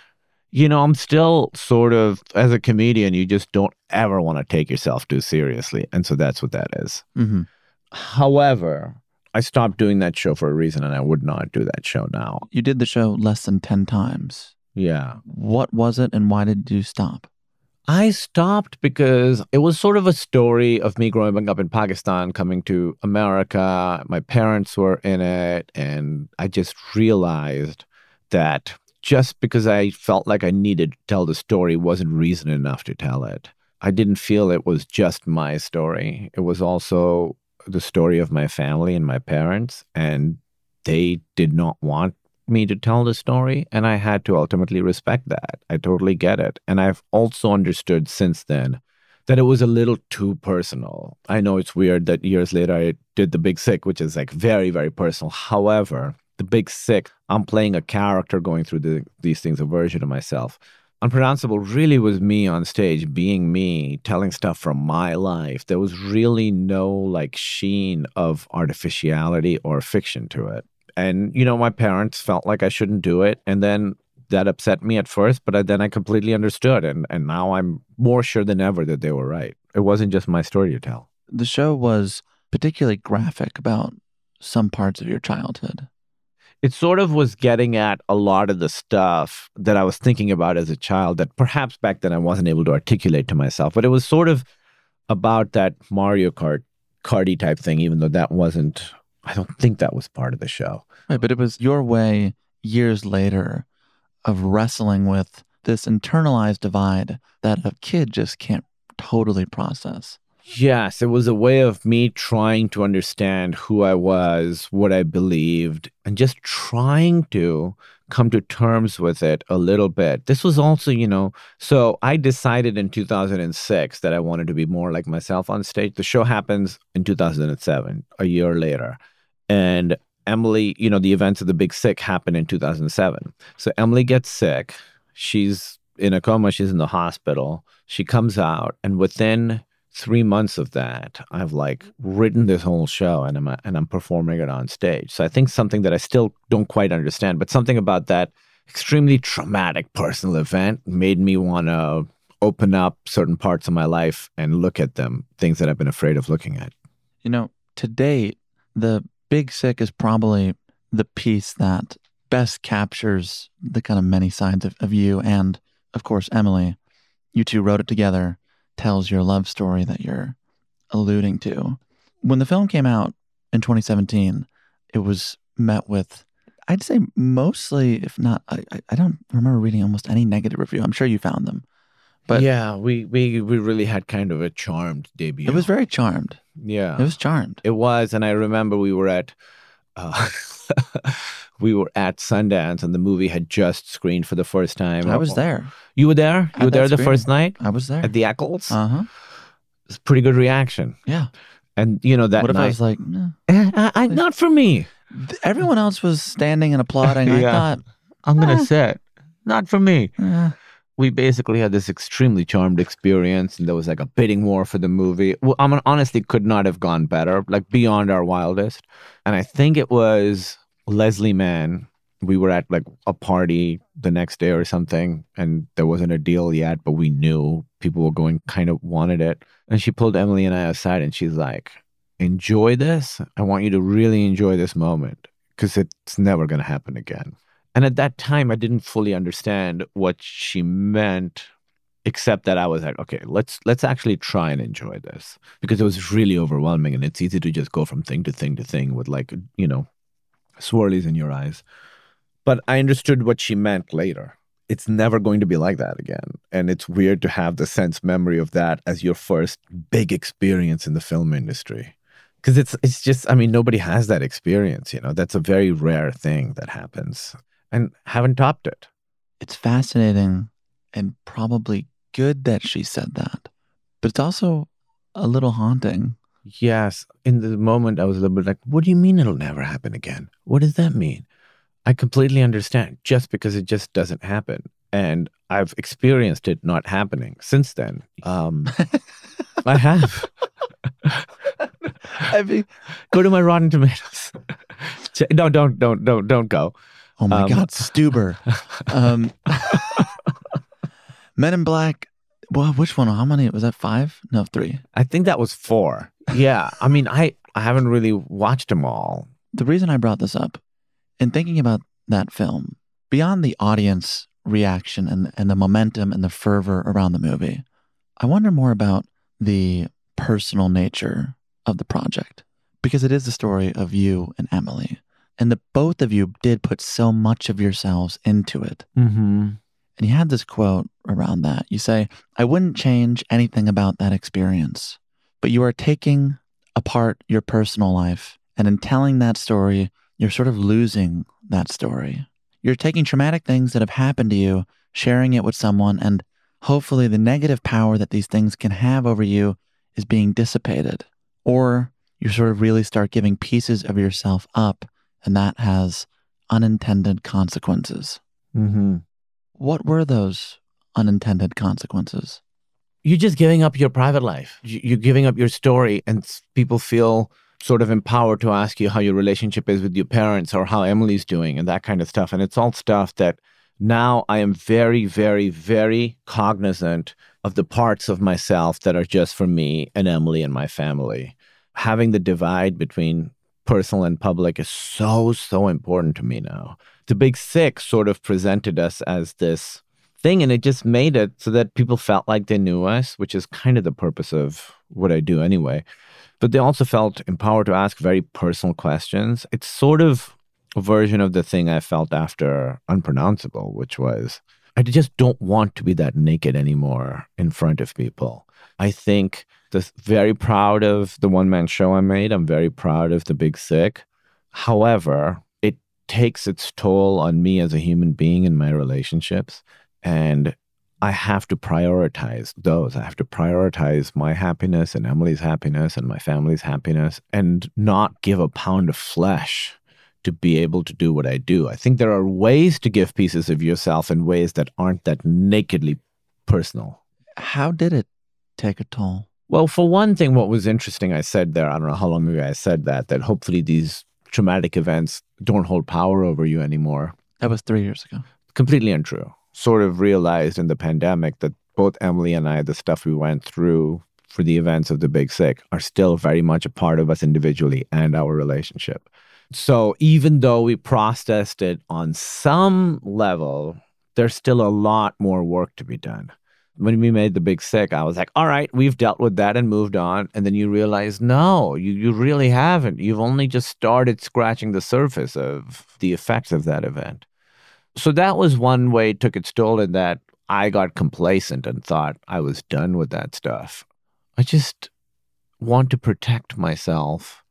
Speaker 5: you know, I'm still sort of as a comedian. You just don't ever want to take yourself too seriously, and so that's what that is.
Speaker 4: Mm-hmm.
Speaker 5: However, I stopped doing that show for a reason, and I would not do that show now.
Speaker 4: You did the show less than ten times.
Speaker 5: Yeah.
Speaker 4: What was it and why did you stop?
Speaker 5: I stopped because it was sort of a story of me growing up in Pakistan, coming to America. My parents were in it, and I just realized that just because I felt like I needed to tell the story wasn't reason enough to tell it. I didn't feel it was just my story. It was also the story of my family and my parents, and they did not want me to tell the story, and I had to ultimately respect that. I totally get it. And I've also understood since then that it was a little too personal. I know it's weird that years later I did The Big Sick, which is like very, very personal. However, The Big Sick, I'm playing a character going through the, these things, a version of myself. Unpronounceable really was me on stage, being me, telling stuff from my life. There was really no like sheen of artificiality or fiction to it. And, you know, my parents felt like I shouldn't do it. And then that upset me at first, but I, then I completely understood. And, and now I'm more sure than ever that they were right. It wasn't just my story to tell.
Speaker 4: The show was particularly graphic about some parts of your childhood.
Speaker 5: It sort of was getting at a lot of the stuff that I was thinking about as a child that perhaps back then I wasn't able to articulate to myself. But it was sort of about that Mario Kart, karty type thing, even though that wasn't, I don't think that was part of the show.
Speaker 4: Right, but it was your way years later of wrestling with this internalized divide that a kid just can't totally process.
Speaker 5: Yes, it was a way of me trying to understand who I was, what I believed, and just trying to come to terms with it a little bit. This was also, you know, so I decided in two thousand six that I wanted to be more like myself on stage. The show happens in two thousand seven, a year later. And Emily, you know, the events of The Big Sick happened in two thousand seven. So Emily gets sick. She's in a coma. She's in the hospital. She comes out, and within three months of that, I've like written this whole show and I'm and I'm performing it on stage. So I think something that I still don't quite understand, but something about that extremely traumatic personal event made me want to open up certain parts of my life and look at them, things that I've been afraid of looking at.
Speaker 4: You know, to date, The Big Sick is probably the piece that best captures the kind of many sides of, of you and, of course, Emily. You two wrote it together. Tells your love story that you're alluding to. When the film came out in twenty seventeen, it was met with, I'd say mostly, if not, I, I don't remember reading almost any negative review. I'm sure you found them. But
Speaker 5: yeah, we, we, we really had kind of a charmed debut.
Speaker 4: It was very charmed.
Speaker 5: Yeah.
Speaker 4: It was charmed.
Speaker 5: It was. And I remember we were at, uh, we were at Sundance and the movie had just screened for the first time.
Speaker 4: I was there.
Speaker 5: You were there? You
Speaker 4: At
Speaker 5: were there
Speaker 4: that
Speaker 5: the first night?
Speaker 4: I was there.
Speaker 5: At the Eccles?
Speaker 4: Uh-huh.
Speaker 5: It's a pretty good reaction.
Speaker 4: Yeah.
Speaker 5: And, you know, that
Speaker 4: What if
Speaker 5: night,
Speaker 4: I was like, no.
Speaker 5: eh, I, I, not for me.
Speaker 4: Everyone else was standing and applauding. I
Speaker 5: Yeah.
Speaker 4: thought,
Speaker 5: I'm going to
Speaker 4: eh,
Speaker 5: say it. Not for me.
Speaker 4: eh.
Speaker 5: We basically had this extremely charmed experience, and there was like a bidding war for the movie. Well, I mean, honestly, could not have gone better, like beyond our wildest. And I think it was Leslie Mann, We were at like a party the next day or something, and there wasn't a deal yet, but we knew people were going, kind of wanted it. And she pulled Emily and I aside and she's like, enjoy this. I want you to really enjoy this moment because it's never going to happen again. And at that time, I didn't fully understand what she meant, except that I was like, okay, let's let's actually try and enjoy this, because it was really overwhelming and it's easy to just go from thing to thing to thing with like, you know, swirlies in your eyes. But I understood what she meant later. It's never going to be like that again. And it's weird to have the sense memory of that as your first big experience in the film industry. Because it's it's just, I mean, nobody has that experience, you know. That's a very rare thing that happens. And haven't topped it.
Speaker 4: It's fascinating and probably good that she said that. But it's also a little haunting.
Speaker 5: Yes. In the moment, I was a little bit like, what do you mean it'll never happen again? What does that mean? I completely understand, just because it just doesn't happen. And I've experienced it not happening since then. Um, I have. I mean, go to my Rotten Tomatoes. No, don't, don't, don't, don't go.
Speaker 4: Oh my
Speaker 5: um,
Speaker 4: God, Stuber. um, Men in Black. Well, which one? How many? Was that five? No, three.
Speaker 5: I think that was four. Yeah. I mean, I, I haven't really watched them all.
Speaker 4: The reason I brought this up, in thinking about that film, beyond the audience reaction and, and the momentum and the fervor around the movie, I wonder more about the personal nature of the project, because it is the story of you and Emily, and the both of you did put so much of yourselves into it.
Speaker 5: Mm-hmm.
Speaker 4: And you had this quote around that. You say, I wouldn't change anything about that experience, but you are taking apart your personal life, and in telling that story, you're sort of losing that story. You're taking traumatic things that have happened to you, sharing it with someone, and hopefully the negative power that these things can have over you is being dissipated. Or you sort of really start giving pieces of yourself up, and that has unintended consequences.
Speaker 5: Mm-hmm.
Speaker 4: What were those unintended consequences?
Speaker 5: You're just giving up your private life. You're giving up your story, and people feel sort of empowered to ask you how your relationship is with your parents or how Emily's doing and that kind of stuff. And it's all stuff that now I am very, very, very cognizant of the parts of myself that are just for me and Emily and my family. Having the divide between personal and public is so, so important to me now. The Big Sick sort of presented us as this thing, and it just made it so that people felt like they knew us, which is kind of the purpose of what I do anyway. But they also felt empowered to ask very personal questions. It's sort of a version of the thing I felt after Unpronounceable, which was, I just don't want to be that naked anymore in front of people. I think this very proud of the one-man show I made. I'm very proud of The Big Sick. However, it takes its toll on me as a human being in my relationships. And I have to prioritize those. I have to prioritize my happiness and Emily's happiness and my family's happiness, and not give a pound of flesh to be able to do what I do. I think there are ways to give pieces of yourself in ways that aren't that nakedly personal.
Speaker 4: How did it take a toll?
Speaker 5: Well, for one thing, what was interesting, I said there, I don't know how long ago I said that, that hopefully these traumatic events don't hold power over you anymore.
Speaker 4: That was three years ago.
Speaker 5: Completely untrue. Sort of realized in the pandemic that both Emily and I, the stuff we went through for the events of The Big Sick, are still very much a part of us individually and our relationship. So even though we processed it on some level, there's still a lot more work to be done. When we made The Big Sick, I was like, all right, we've dealt with that and moved on. And then you realize, no, you, you really haven't. You've only just started scratching the surface of the effects of that event. So that was one way it took its toll, in that I got complacent and thought I was done with that stuff. I just want to protect myself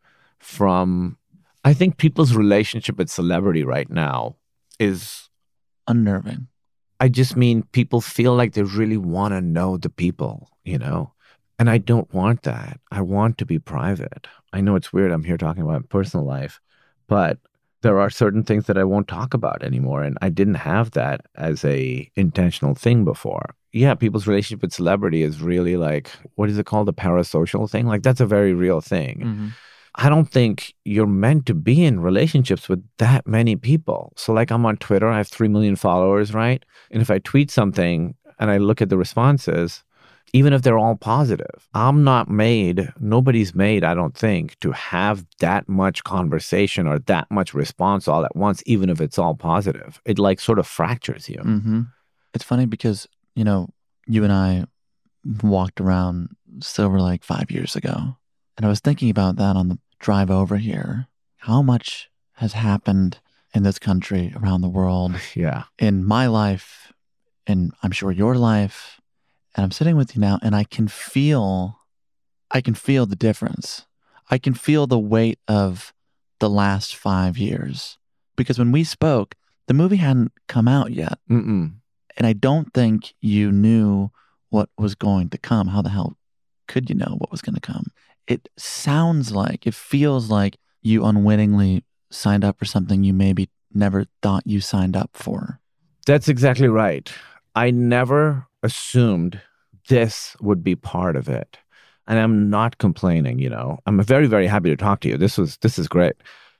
Speaker 5: from, I think people's relationship with celebrity right now is
Speaker 4: unnerving.
Speaker 5: I just mean people feel like they really want to know the people, you know? And I don't want that. I want to be private. I know it's weird. I'm here talking about personal life, but there are certain things that I won't talk about anymore. And I didn't have that as a intentional thing before. Yeah, people's relationship with celebrity is really like, what is it called? The parasocial thing? Like, that's a very real thing.
Speaker 4: Mm-hmm.
Speaker 5: I don't think you're meant to be in relationships with that many people. So like I'm on Twitter, I have three million followers, right? And if I tweet something and I look at the responses, even if they're all positive, I'm not made, nobody's made, I don't think, to have that much conversation or that much response all at once, even if it's all positive. It like sort of fractures you.
Speaker 4: Mm-hmm. It's funny because, you know, you and I walked around Silver Lake five years ago. And I was thinking about that on the drive over here. How much has happened in this country, around the world,
Speaker 5: Yeah.
Speaker 4: in my life, and I'm sure your life. And I'm sitting with you now, and I can feel, I can feel the difference. I can feel the weight of the last five years. Because when we spoke, the movie hadn't come out yet.
Speaker 5: Mm-mm.
Speaker 4: And I don't think you knew what was going to come. How the hell could you know what was going to come? It sounds like, it feels like you unwittingly signed up for something you maybe never thought you signed up for.
Speaker 5: That's exactly right. I never assumed this would be part of it. And I'm not complaining, you know. I'm very, very happy to talk to you. This was this is great.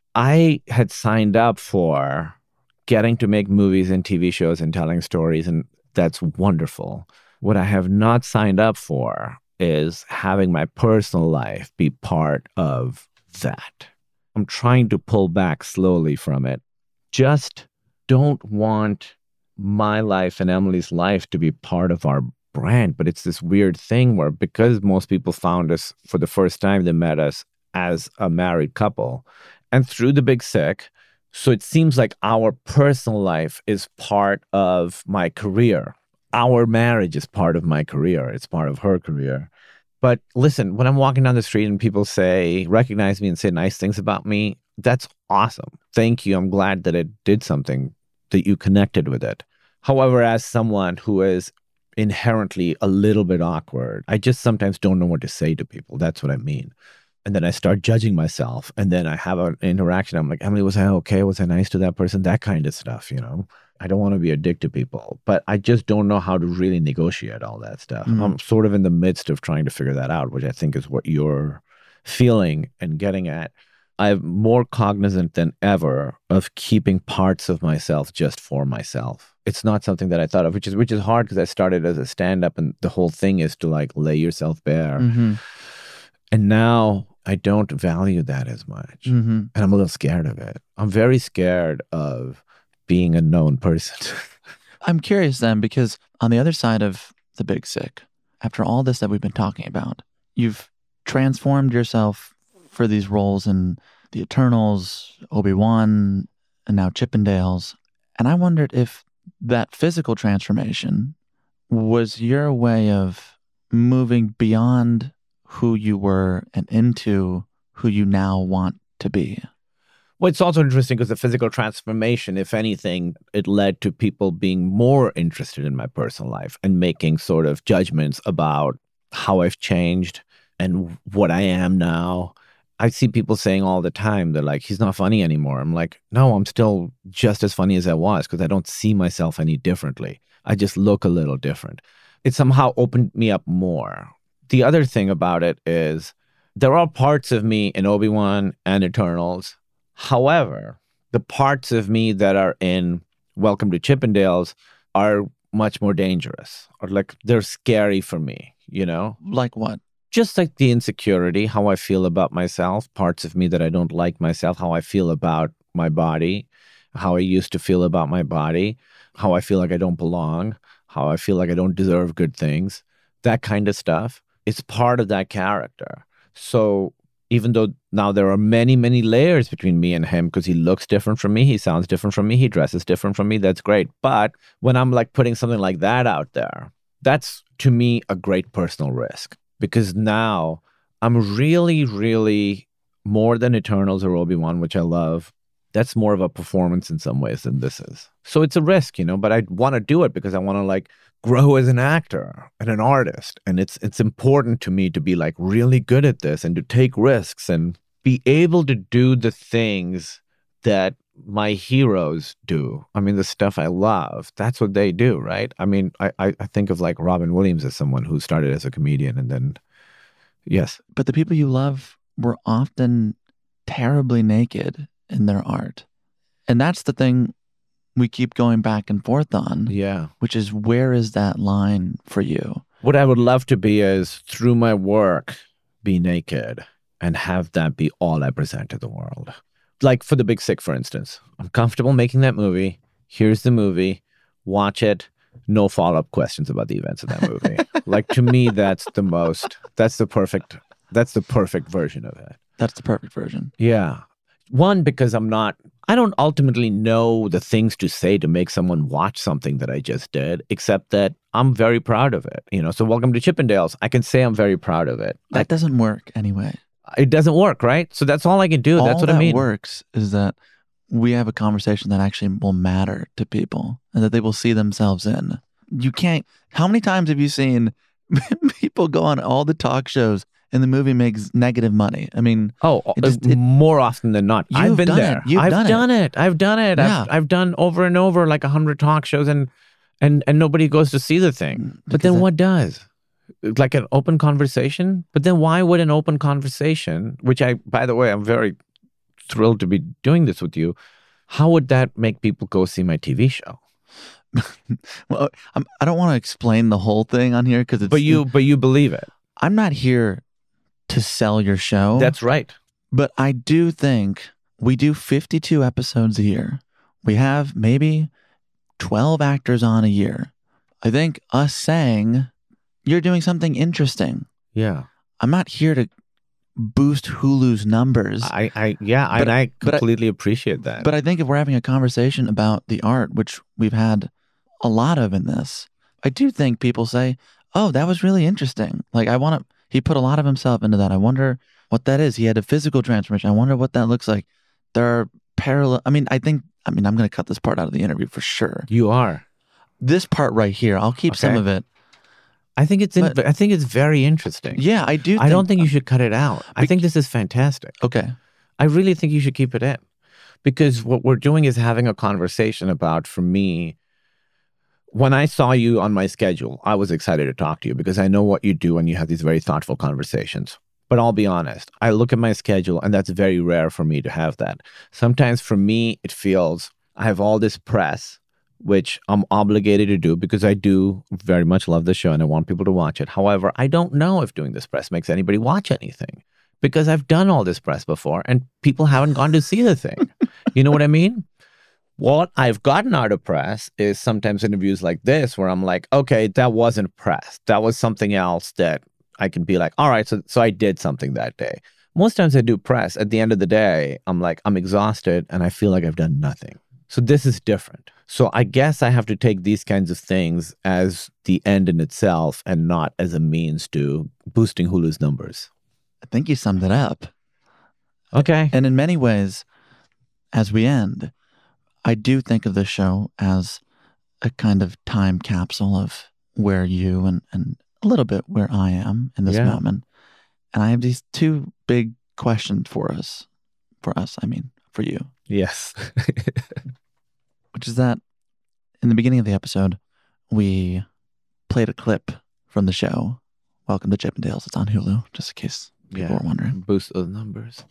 Speaker 5: I had signed up for getting to make movies and T V shows and telling stories, and that's wonderful. What I have not signed up for is having my personal life be part of that. I'm trying to pull back slowly from it. Just don't want my life and Emily's life to be part of our brand. But it's this weird thing where, because most people found us for the first time, they met us as a married couple and through The Big Sick. So it seems like our personal life is part of my career. Our marriage is part of my career. It's part of her career. But listen, when I'm walking down the street and people say, recognize me and say nice things about me, that's awesome. Thank you. I'm glad that it did something, that you connected with it. However, as someone who is inherently a little bit awkward, I just sometimes don't know what to say to people. That's what I mean. And then I start judging myself. And then I have an interaction. I'm like, Emily, was I okay? Was I nice to that person? That kind of stuff, you know? I don't want to be a dick to people, but I just don't know how to really negotiate all that stuff. Mm-hmm. I'm sort of in the midst of trying to figure that out, which I think is what you're feeling and getting at. I'm more cognizant than ever of keeping parts of myself just for myself. It's not something that I thought of, which is which is hard because I started as a stand-up, and the whole thing is to like lay yourself bare. Mm-hmm. And now I don't value that as much. Mm-hmm. And I'm a little scared of it. I'm very scared of being a known person.
Speaker 4: I'm curious then, because on the other side of The Big Sick, after all this that we've been talking about, you've transformed yourself for these roles in The Eternals, Obi-Wan, and now Chippendales. And I wondered if that physical transformation was your way of moving beyond who you were and into who you now want to be.
Speaker 5: Well, it's also interesting because the physical transformation, if anything, it led to people being more interested in my personal life and making sort of judgments about how I've changed and what I am now. I see people saying all the time, they're like, he's not funny anymore. I'm like, no, I'm still just as funny as I was because I don't see myself any differently. I just look a little different. It somehow opened me up more. The other thing about it is there are parts of me in Obi-Wan and Eternals. However, the parts of me that are in Welcome to Chippendales are much more dangerous, or like they're scary for me, you know?
Speaker 4: Like what?
Speaker 5: Just like the insecurity, how I feel about myself, parts of me that I don't like myself, how I feel about my body, how I used to feel about my body, how I feel like I don't belong, how I feel like I don't deserve good things, that kind of stuff. It's part of that character. So even though now there are many, many layers between me and him because he looks different from me, he sounds different from me, he dresses different from me, that's great. But when I'm like putting something like that out there, that's to me a great personal risk because now I'm really, really more than Eternals or Obi-Wan, which I love. That's more of a performance in some ways than this is. So it's a risk, you know, but I want to do it because I want to like grow as an actor and an artist. And it's it's important to me to be like really good at this and to take risks and be able to do the things that my heroes do. I mean, the stuff I love, that's what they do, right? I mean, I, I, I think of like Robin Williams as someone who started as a comedian and then, yes.
Speaker 4: But the people you love were often terribly naked in their art. And that's the thing we keep going back and forth on.
Speaker 5: Yeah.
Speaker 4: Which is, where is that line for you?
Speaker 5: What I would love to be is, through my work, be naked and have that be all I present to the world. Like for The Big Sick, for instance. I'm comfortable making that movie. Here's the movie. Watch it. No follow-up questions about the events of that movie. Like, to me, that's the most, that's the perfect, that's the perfect version of it.
Speaker 4: That's the perfect version.
Speaker 5: Yeah. One, because I'm not, I don't ultimately know the things to say to make someone watch something that I just did, except that I'm very proud of it. You know, so Welcome to Chippendales, I can say I'm very proud of it.
Speaker 4: That
Speaker 5: Like,
Speaker 4: doesn't work anyway.
Speaker 5: it doesn't work, right? So that's all I can do.
Speaker 4: All
Speaker 5: That's what
Speaker 4: that
Speaker 5: I mean.
Speaker 4: works is that we have a conversation that actually will matter to people and that they will see themselves in. You can't, how many times have you seen people go on all the talk shows and the movie makes negative money? I mean,
Speaker 5: Oh,
Speaker 4: it just- it-
Speaker 5: more often than not. I've
Speaker 4: You've
Speaker 5: been
Speaker 4: done
Speaker 5: there.
Speaker 4: it. You've
Speaker 5: I've
Speaker 4: done it.
Speaker 5: done it. I've done it.
Speaker 4: Yeah.
Speaker 5: I've, I've done over and over like a hundred talk shows, and and and nobody goes to see the thing. But
Speaker 4: Because
Speaker 5: then
Speaker 4: that-
Speaker 5: what does? Like an open conversation? But then why would an open conversation, which I, by the way, I'm very thrilled to be doing this with you, how would that make people go see my T V show?
Speaker 4: well, I'm, I don't want to explain the whole thing on here because it's.
Speaker 5: But you, but you believe it.
Speaker 4: I'm not here to sell your show.
Speaker 5: That's right.
Speaker 4: But I do think we do fifty-two episodes a year. We have maybe twelve actors on a year. I think us saying you're doing something interesting.
Speaker 5: Yeah.
Speaker 4: I'm not here to boost Hulu's numbers.
Speaker 5: I, I, yeah,
Speaker 4: But-
Speaker 5: and I
Speaker 4: but I-
Speaker 5: completely appreciate that.
Speaker 4: But I think if we're having a conversation about the art, which we've had a lot of in this, I do think people say, oh, that was really interesting. Like, I want to, he put a lot of himself into that. I wonder what that is. He had a physical transformation. I wonder what that looks like. There are parallel, I mean, I think, I mean, I'm going to cut this part out of the interview for sure.
Speaker 5: you are.
Speaker 4: This part right here, I'll keep some
Speaker 5: Okay.
Speaker 4: of it.
Speaker 5: I think it's. In,
Speaker 4: But-
Speaker 5: I think it's very interesting.
Speaker 4: Yeah, I do.
Speaker 5: I don't think you should cut it out. I think this is fantastic.
Speaker 4: Okay.
Speaker 5: I really think you should keep it in, because what we're doing is having a conversation about, for me, when I saw you on my schedule, I was excited to talk to you because I know what you do and you have these very thoughtful conversations. But I'll be honest, I look at my schedule and that's very rare for me to have that. Sometimes for me, it feels I have all this press, which I'm obligated to do because I do very much love the show and I want people to watch it. However, I don't know if doing this press makes anybody watch anything because I've done all this press before and people haven't gone to see the thing. You know what I mean? What I've gotten out of press is sometimes interviews like this where I'm like, okay, that wasn't press. That was something else that I can be like, all right, so so I did something that day. Most times I do press. At the end of the day, I'm like, I'm exhausted and I feel like I've done nothing. So this is different. So I guess I have to take these kinds of things as the end in itself and not as a means to boosting Hulu's numbers.
Speaker 4: I think you summed it up.
Speaker 5: Okay.
Speaker 4: And in many ways, as we end, I do think of this show as a kind of time capsule of where you and, and a little bit where I am in this
Speaker 5: Yeah.
Speaker 4: moment. And I have these two big questions for us. For us, I mean, for you.
Speaker 5: Yes.
Speaker 4: Which is that in the beginning of the episode, we played a clip from the show, Welcome to Chippendales. It's on Hulu, just in case people
Speaker 5: Yeah.
Speaker 4: were wondering.
Speaker 5: Boost those numbers.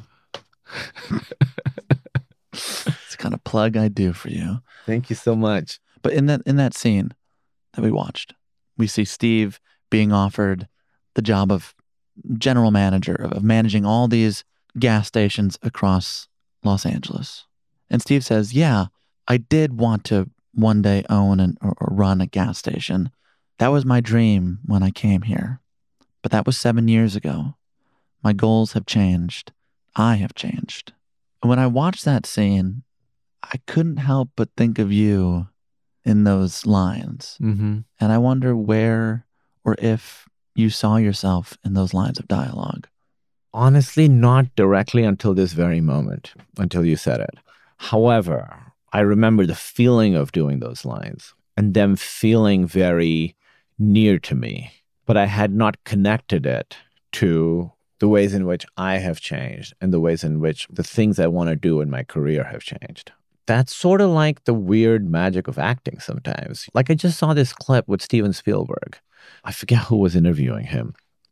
Speaker 4: It's the kind of plug I do for you.
Speaker 5: Thank you so much.
Speaker 4: But in that in that scene that we watched, we see Steve being offered the job of general manager of, of managing all these gas stations across Los Angeles. And Steve says, yeah, I did want to one day own and, or, or run a gas station. That was my dream when I came here. But that was seven years ago. My goals have changed. I have changed. And when I watched that scene, I couldn't help but think of you in those lines.
Speaker 5: Mm-hmm.
Speaker 4: And I wonder where or if you saw yourself in those lines of dialogue.
Speaker 5: Honestly, not directly until this very moment, until you said it. However, I remember the feeling of doing those lines and them feeling very near to me, but I had not connected it to the ways in which I have changed and the ways in which the things I want to do in my career have changed. That's sort of like the weird magic of acting sometimes. Like I just saw this clip with Steven Spielberg. I forget who was interviewing him.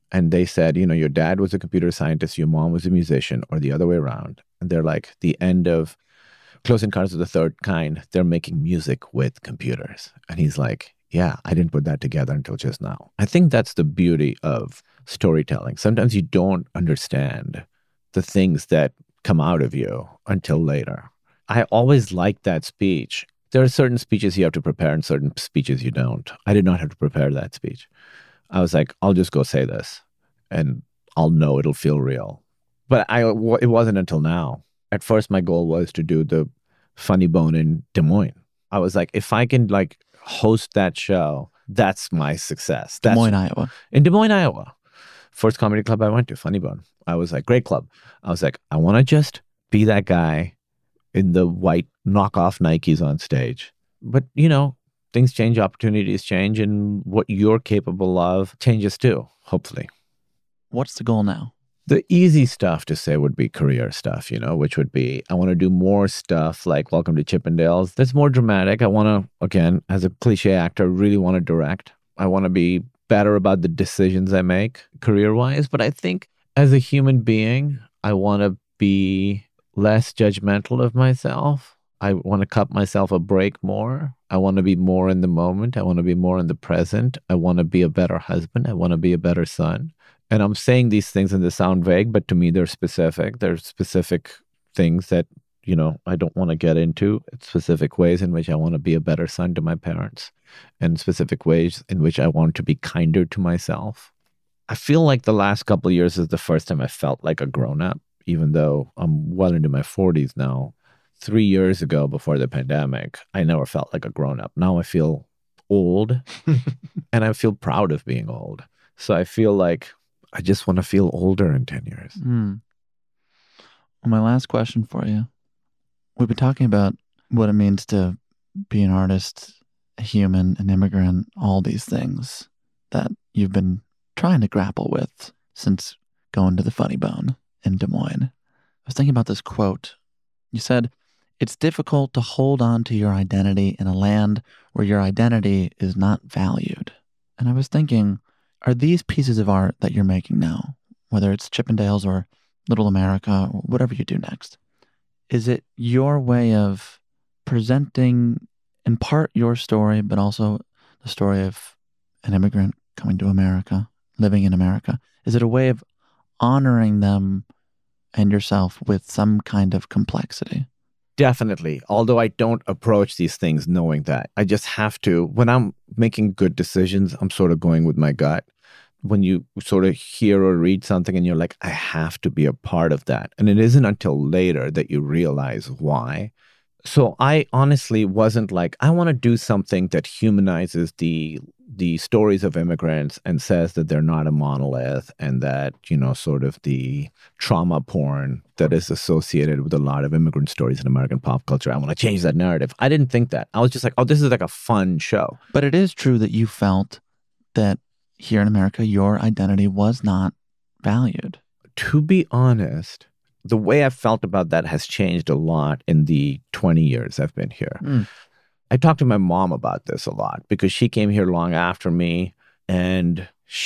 Speaker 5: and they said, you know, your dad was a computer scientist, your mom was a musician, or the other way around. And they're like, the end of Close Encounters of the Third Kind, they're making music with computers. And he's like, yeah, I didn't put that together until just now. I think that's the beauty of storytelling. Sometimes you don't understand the things that come out of you until later. I always liked that speech. There are certain speeches you have to prepare and certain speeches you don't. I did not have to prepare that speech. I was like, I'll just go say this and I'll know it'll feel real. But I, it wasn't until now. At first, my goal was to do the Funny Bone in Des Moines. I was like, if I can like host that show, that's my success. That's,
Speaker 4: Des Moines, Iowa.
Speaker 5: In Des Moines, Iowa. First comedy club I went to, Funny Bone. I was like, great club. I was like, I want to just be that guy in the white knockoff Nikes on stage. But, you know, things change, opportunities change, and what you're capable of changes too, hopefully.
Speaker 4: What's the goal now?
Speaker 5: The easy stuff to say would be career stuff, you know, which would be, I want to do more stuff like Welcome to Chippendales. That's more dramatic. I want to, again, as a cliche actor, really want to direct. I want to be better about the decisions I make career-wise. But I think as a human being, I want to be less judgmental of myself. I want to cut myself a break more. I want to be more in the moment. I want to be more in the present. I want to be a better husband. I want to be a better son. And I'm saying these things and they sound vague, but to me, they're specific. They're specific things that, you know, I don't want to get into. Specific ways in which I want to be a better son to my parents and specific ways in which I want to be kinder to myself. I feel like the last couple of years is the first time I felt like a grown-up, even though I'm well into my forties now. Three years ago, before the pandemic, I never felt like a grown-up. Now I feel old and I feel proud of being old. So I feel like I just want to feel older in ten years.
Speaker 4: Mm. Well, my last question for you. We've been talking about what it means to be an artist, a human, an immigrant, all these things that you've been trying to grapple with since going to the Funny Bone in Des Moines. I was thinking about this quote. You said, "It's difficult to hold on to your identity in a land where your identity is not valued." And I was thinking, are these pieces of art that you're making now, whether it's Chippendales or Little America or whatever you do next, is it your way of presenting in part your story, but also the story of an immigrant coming to America, living in America? Is it a way of honoring them and yourself with some kind of complexity?
Speaker 5: Definitely. Although I don't approach these things knowing that. I just have to. When I'm making good decisions, I'm sort of going with my gut. When you sort of hear or read something and you're like, I have to be a part of that. And it isn't until later that you realize why. So I honestly wasn't like, I want to do something that humanizes the the stories of immigrants and says that they're not a monolith and that, you know, sort of the trauma porn that is associated with a lot of immigrant stories in American pop culture. I want to change that narrative. I didn't think that. I was just like, oh, this is like a fun show.
Speaker 4: But it is true that you felt that here in America, your identity was not valued.
Speaker 5: To be honest, the way I've felt about that has changed a lot in the twenty years I've been here. Mm. I talked to my mom about this a lot because she came here long after me, and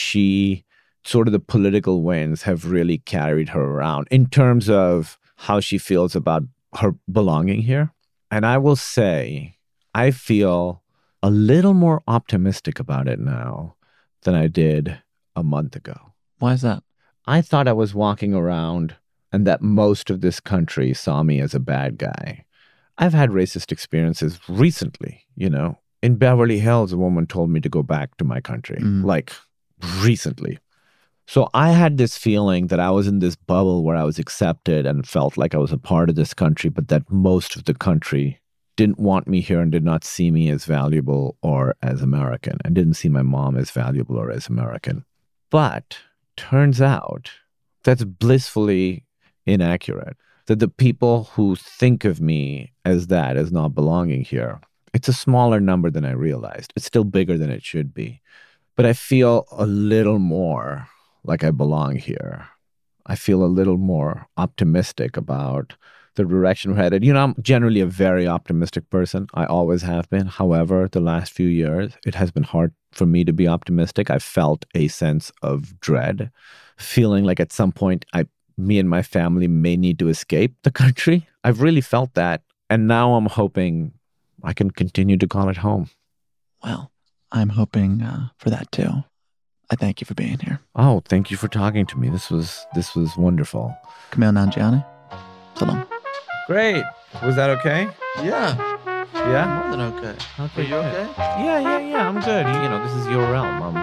Speaker 5: she sort of the political winds have really carried her around in terms of how she feels about her belonging here. And I will say, I feel a little more optimistic about it now than I did a month ago.
Speaker 4: Why is that?
Speaker 5: I thought I was walking around and that most of this country saw me as a bad guy. I've had racist experiences recently, you know. In Beverly Hills, a woman told me to go back to my country, mm. like recently. So I had this feeling that I was in this bubble where I was accepted and felt like I was a part of this country, but that most of the country didn't want me here and did not see me as valuable or as American, and didn't see my mom as valuable or as American. But turns out that's blissfully inaccurate. That the people who think of me as that, as not belonging here, it's a smaller number than I realized. It's still bigger than it should be. But I feel a little more like I belong here. I feel a little more optimistic about the direction we're headed. You know, I'm generally a very optimistic person. I always have been. However, the last few years, it has been hard for me to be optimistic. I felt a sense of dread, feeling like at some point I, me and my family may need to escape the country. I've really felt that. And now I'm hoping I can continue to call it home.
Speaker 4: Well, I'm hoping uh, for that too. I thank you for being here.
Speaker 5: Oh, thank you for talking to me. This was this was wonderful.
Speaker 4: Kumail Nanjiani, so long.
Speaker 5: Great. Was that okay?
Speaker 4: Yeah.
Speaker 5: Yeah?
Speaker 4: More than okay.
Speaker 5: Okay.
Speaker 4: Are you okay?
Speaker 5: Yeah, yeah, yeah. I'm good. You know, this is your realm. Um,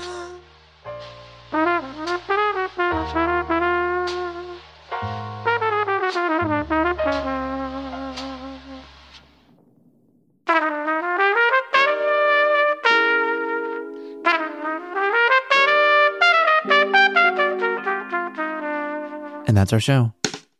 Speaker 4: And that's our show.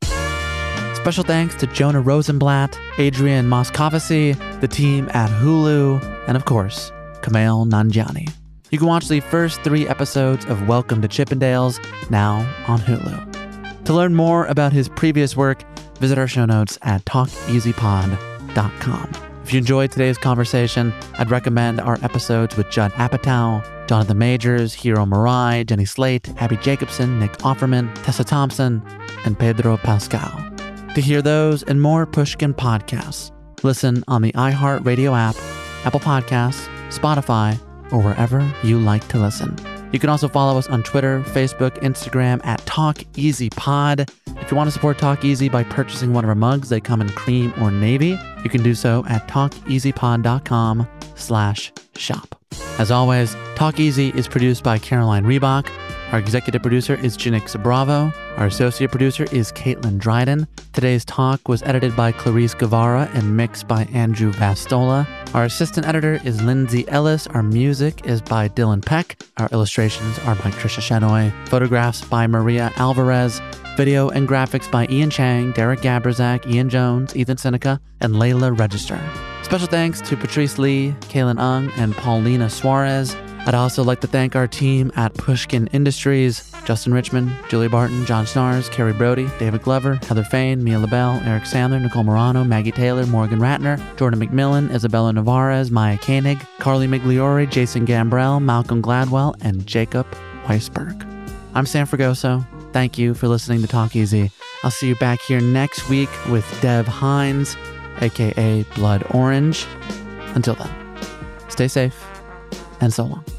Speaker 4: Special thanks to Jonah Rosenblatt, Adrian Moscovici, the team at Hulu, and of course, Kumail Nanjiani. You can watch the first three episodes of Welcome to Chippendales now on Hulu. To learn more about his previous work, visit our show notes at talk easy pod dot com. If you enjoyed today's conversation, I'd recommend our episodes with Judd Apatow, Jonathan Majors, Hiro Murai, Jenny Slate, Abby Jacobson, Nick Offerman, Tessa Thompson, and Pedro Pascal. To hear those and more Pushkin podcasts, listen on the iHeartRadio app, Apple Podcasts, Spotify, or wherever you like to listen. You can also follow us on Twitter, Facebook, Instagram at TalkEasyPod. If you want to support Talk Easy by purchasing one of our mugs, they come in cream or navy. You can do so at talkeasypod.com slash shop. As always, Talk Easy is produced by Caroline Reebok. Our executive producer is Janixa Bravo. Our associate producer is Caitlin Dryden. Today's talk was edited by Clarice Guevara and mixed by Andrew Vastola. Our assistant editor is Lindsay Ellis. Our music is by Dylan Peck. Our illustrations are by Trisha Shenoy. Photographs by Maria Alvarez. Video and graphics by Ian Chang, Derek Gabrizak, Ian Jones, Ethan Seneca, and Layla Register. Special thanks to Patrice Lee, Kaylin Ung, and Paulina Suarez. I'd also like to thank our team at Pushkin Industries, Justin Richmond, Julia Barton, John Snars, Carrie Brody, David Glover, Heather Fain, Mia LaBelle, Eric Sandler, Nicole Morano, Maggie Taylor, Morgan Ratner, Jordan McMillan, Isabella Navarez, Maya Koenig, Carly Migliori, Jason Gambrell, Malcolm Gladwell, and Jacob Weisberg. I'm Sam Fragoso. Thank you for listening to Talk Easy. I'll see you back here next week with Dev Hines, aka Blood Orange. Until then, stay safe and so long.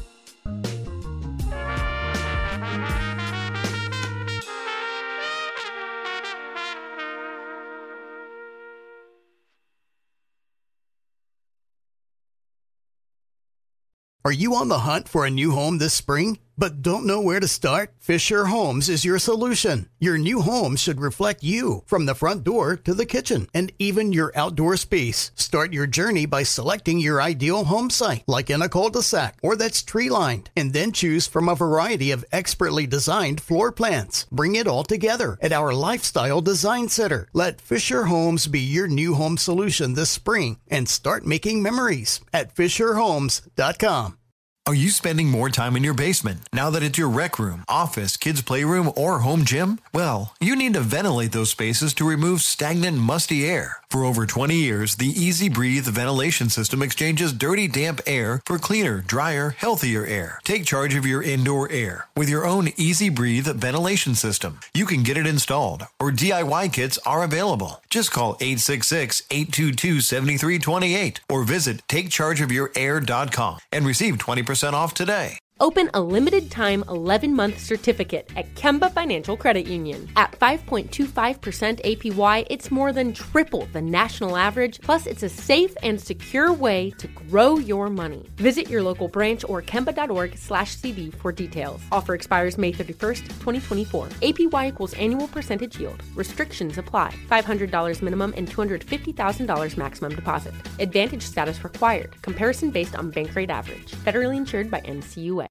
Speaker 10: Are you on the hunt for a new home this spring, but don't know where to start? Fisher Homes is your solution. Your new home should reflect you, from the front door to the kitchen, and even your outdoor space. Start your journey by selecting your ideal home site, like in a cul-de-sac or that's tree-lined, and then choose from a variety of expertly designed floor plans. Bring it all together at our Lifestyle Design Center. Let Fisher Homes be your new home solution this spring and start making memories at fisher homes dot com.
Speaker 11: Are you spending more time in your basement now that it's your rec room, office, kids' playroom, or home gym? Well, you need to ventilate those spaces to remove stagnant, musty air. For over twenty years, the Easy Breathe ventilation system exchanges dirty, damp air for cleaner, drier, healthier air. Take charge of your indoor air with your own Easy Breathe ventilation system. You can get it installed, or D I Y kits are available. Just call eight six six, eight two two, seven three two eight or visit take charge of your air dot com and receive twenty percent off today.
Speaker 12: Open a limited-time eleven-month certificate at Kemba Financial Credit Union. At five point two five percent A P Y, it's more than triple the national average, plus it's a safe and secure way to grow your money. Visit your local branch or kemba.org slash CD for details. Offer expires May thirty-first, twenty twenty-four. A P Y equals annual percentage yield. Restrictions apply. five hundred dollars minimum and two hundred fifty thousand dollars maximum deposit. Advantage status required. Comparison based on bank rate average. Federally insured by N C U A.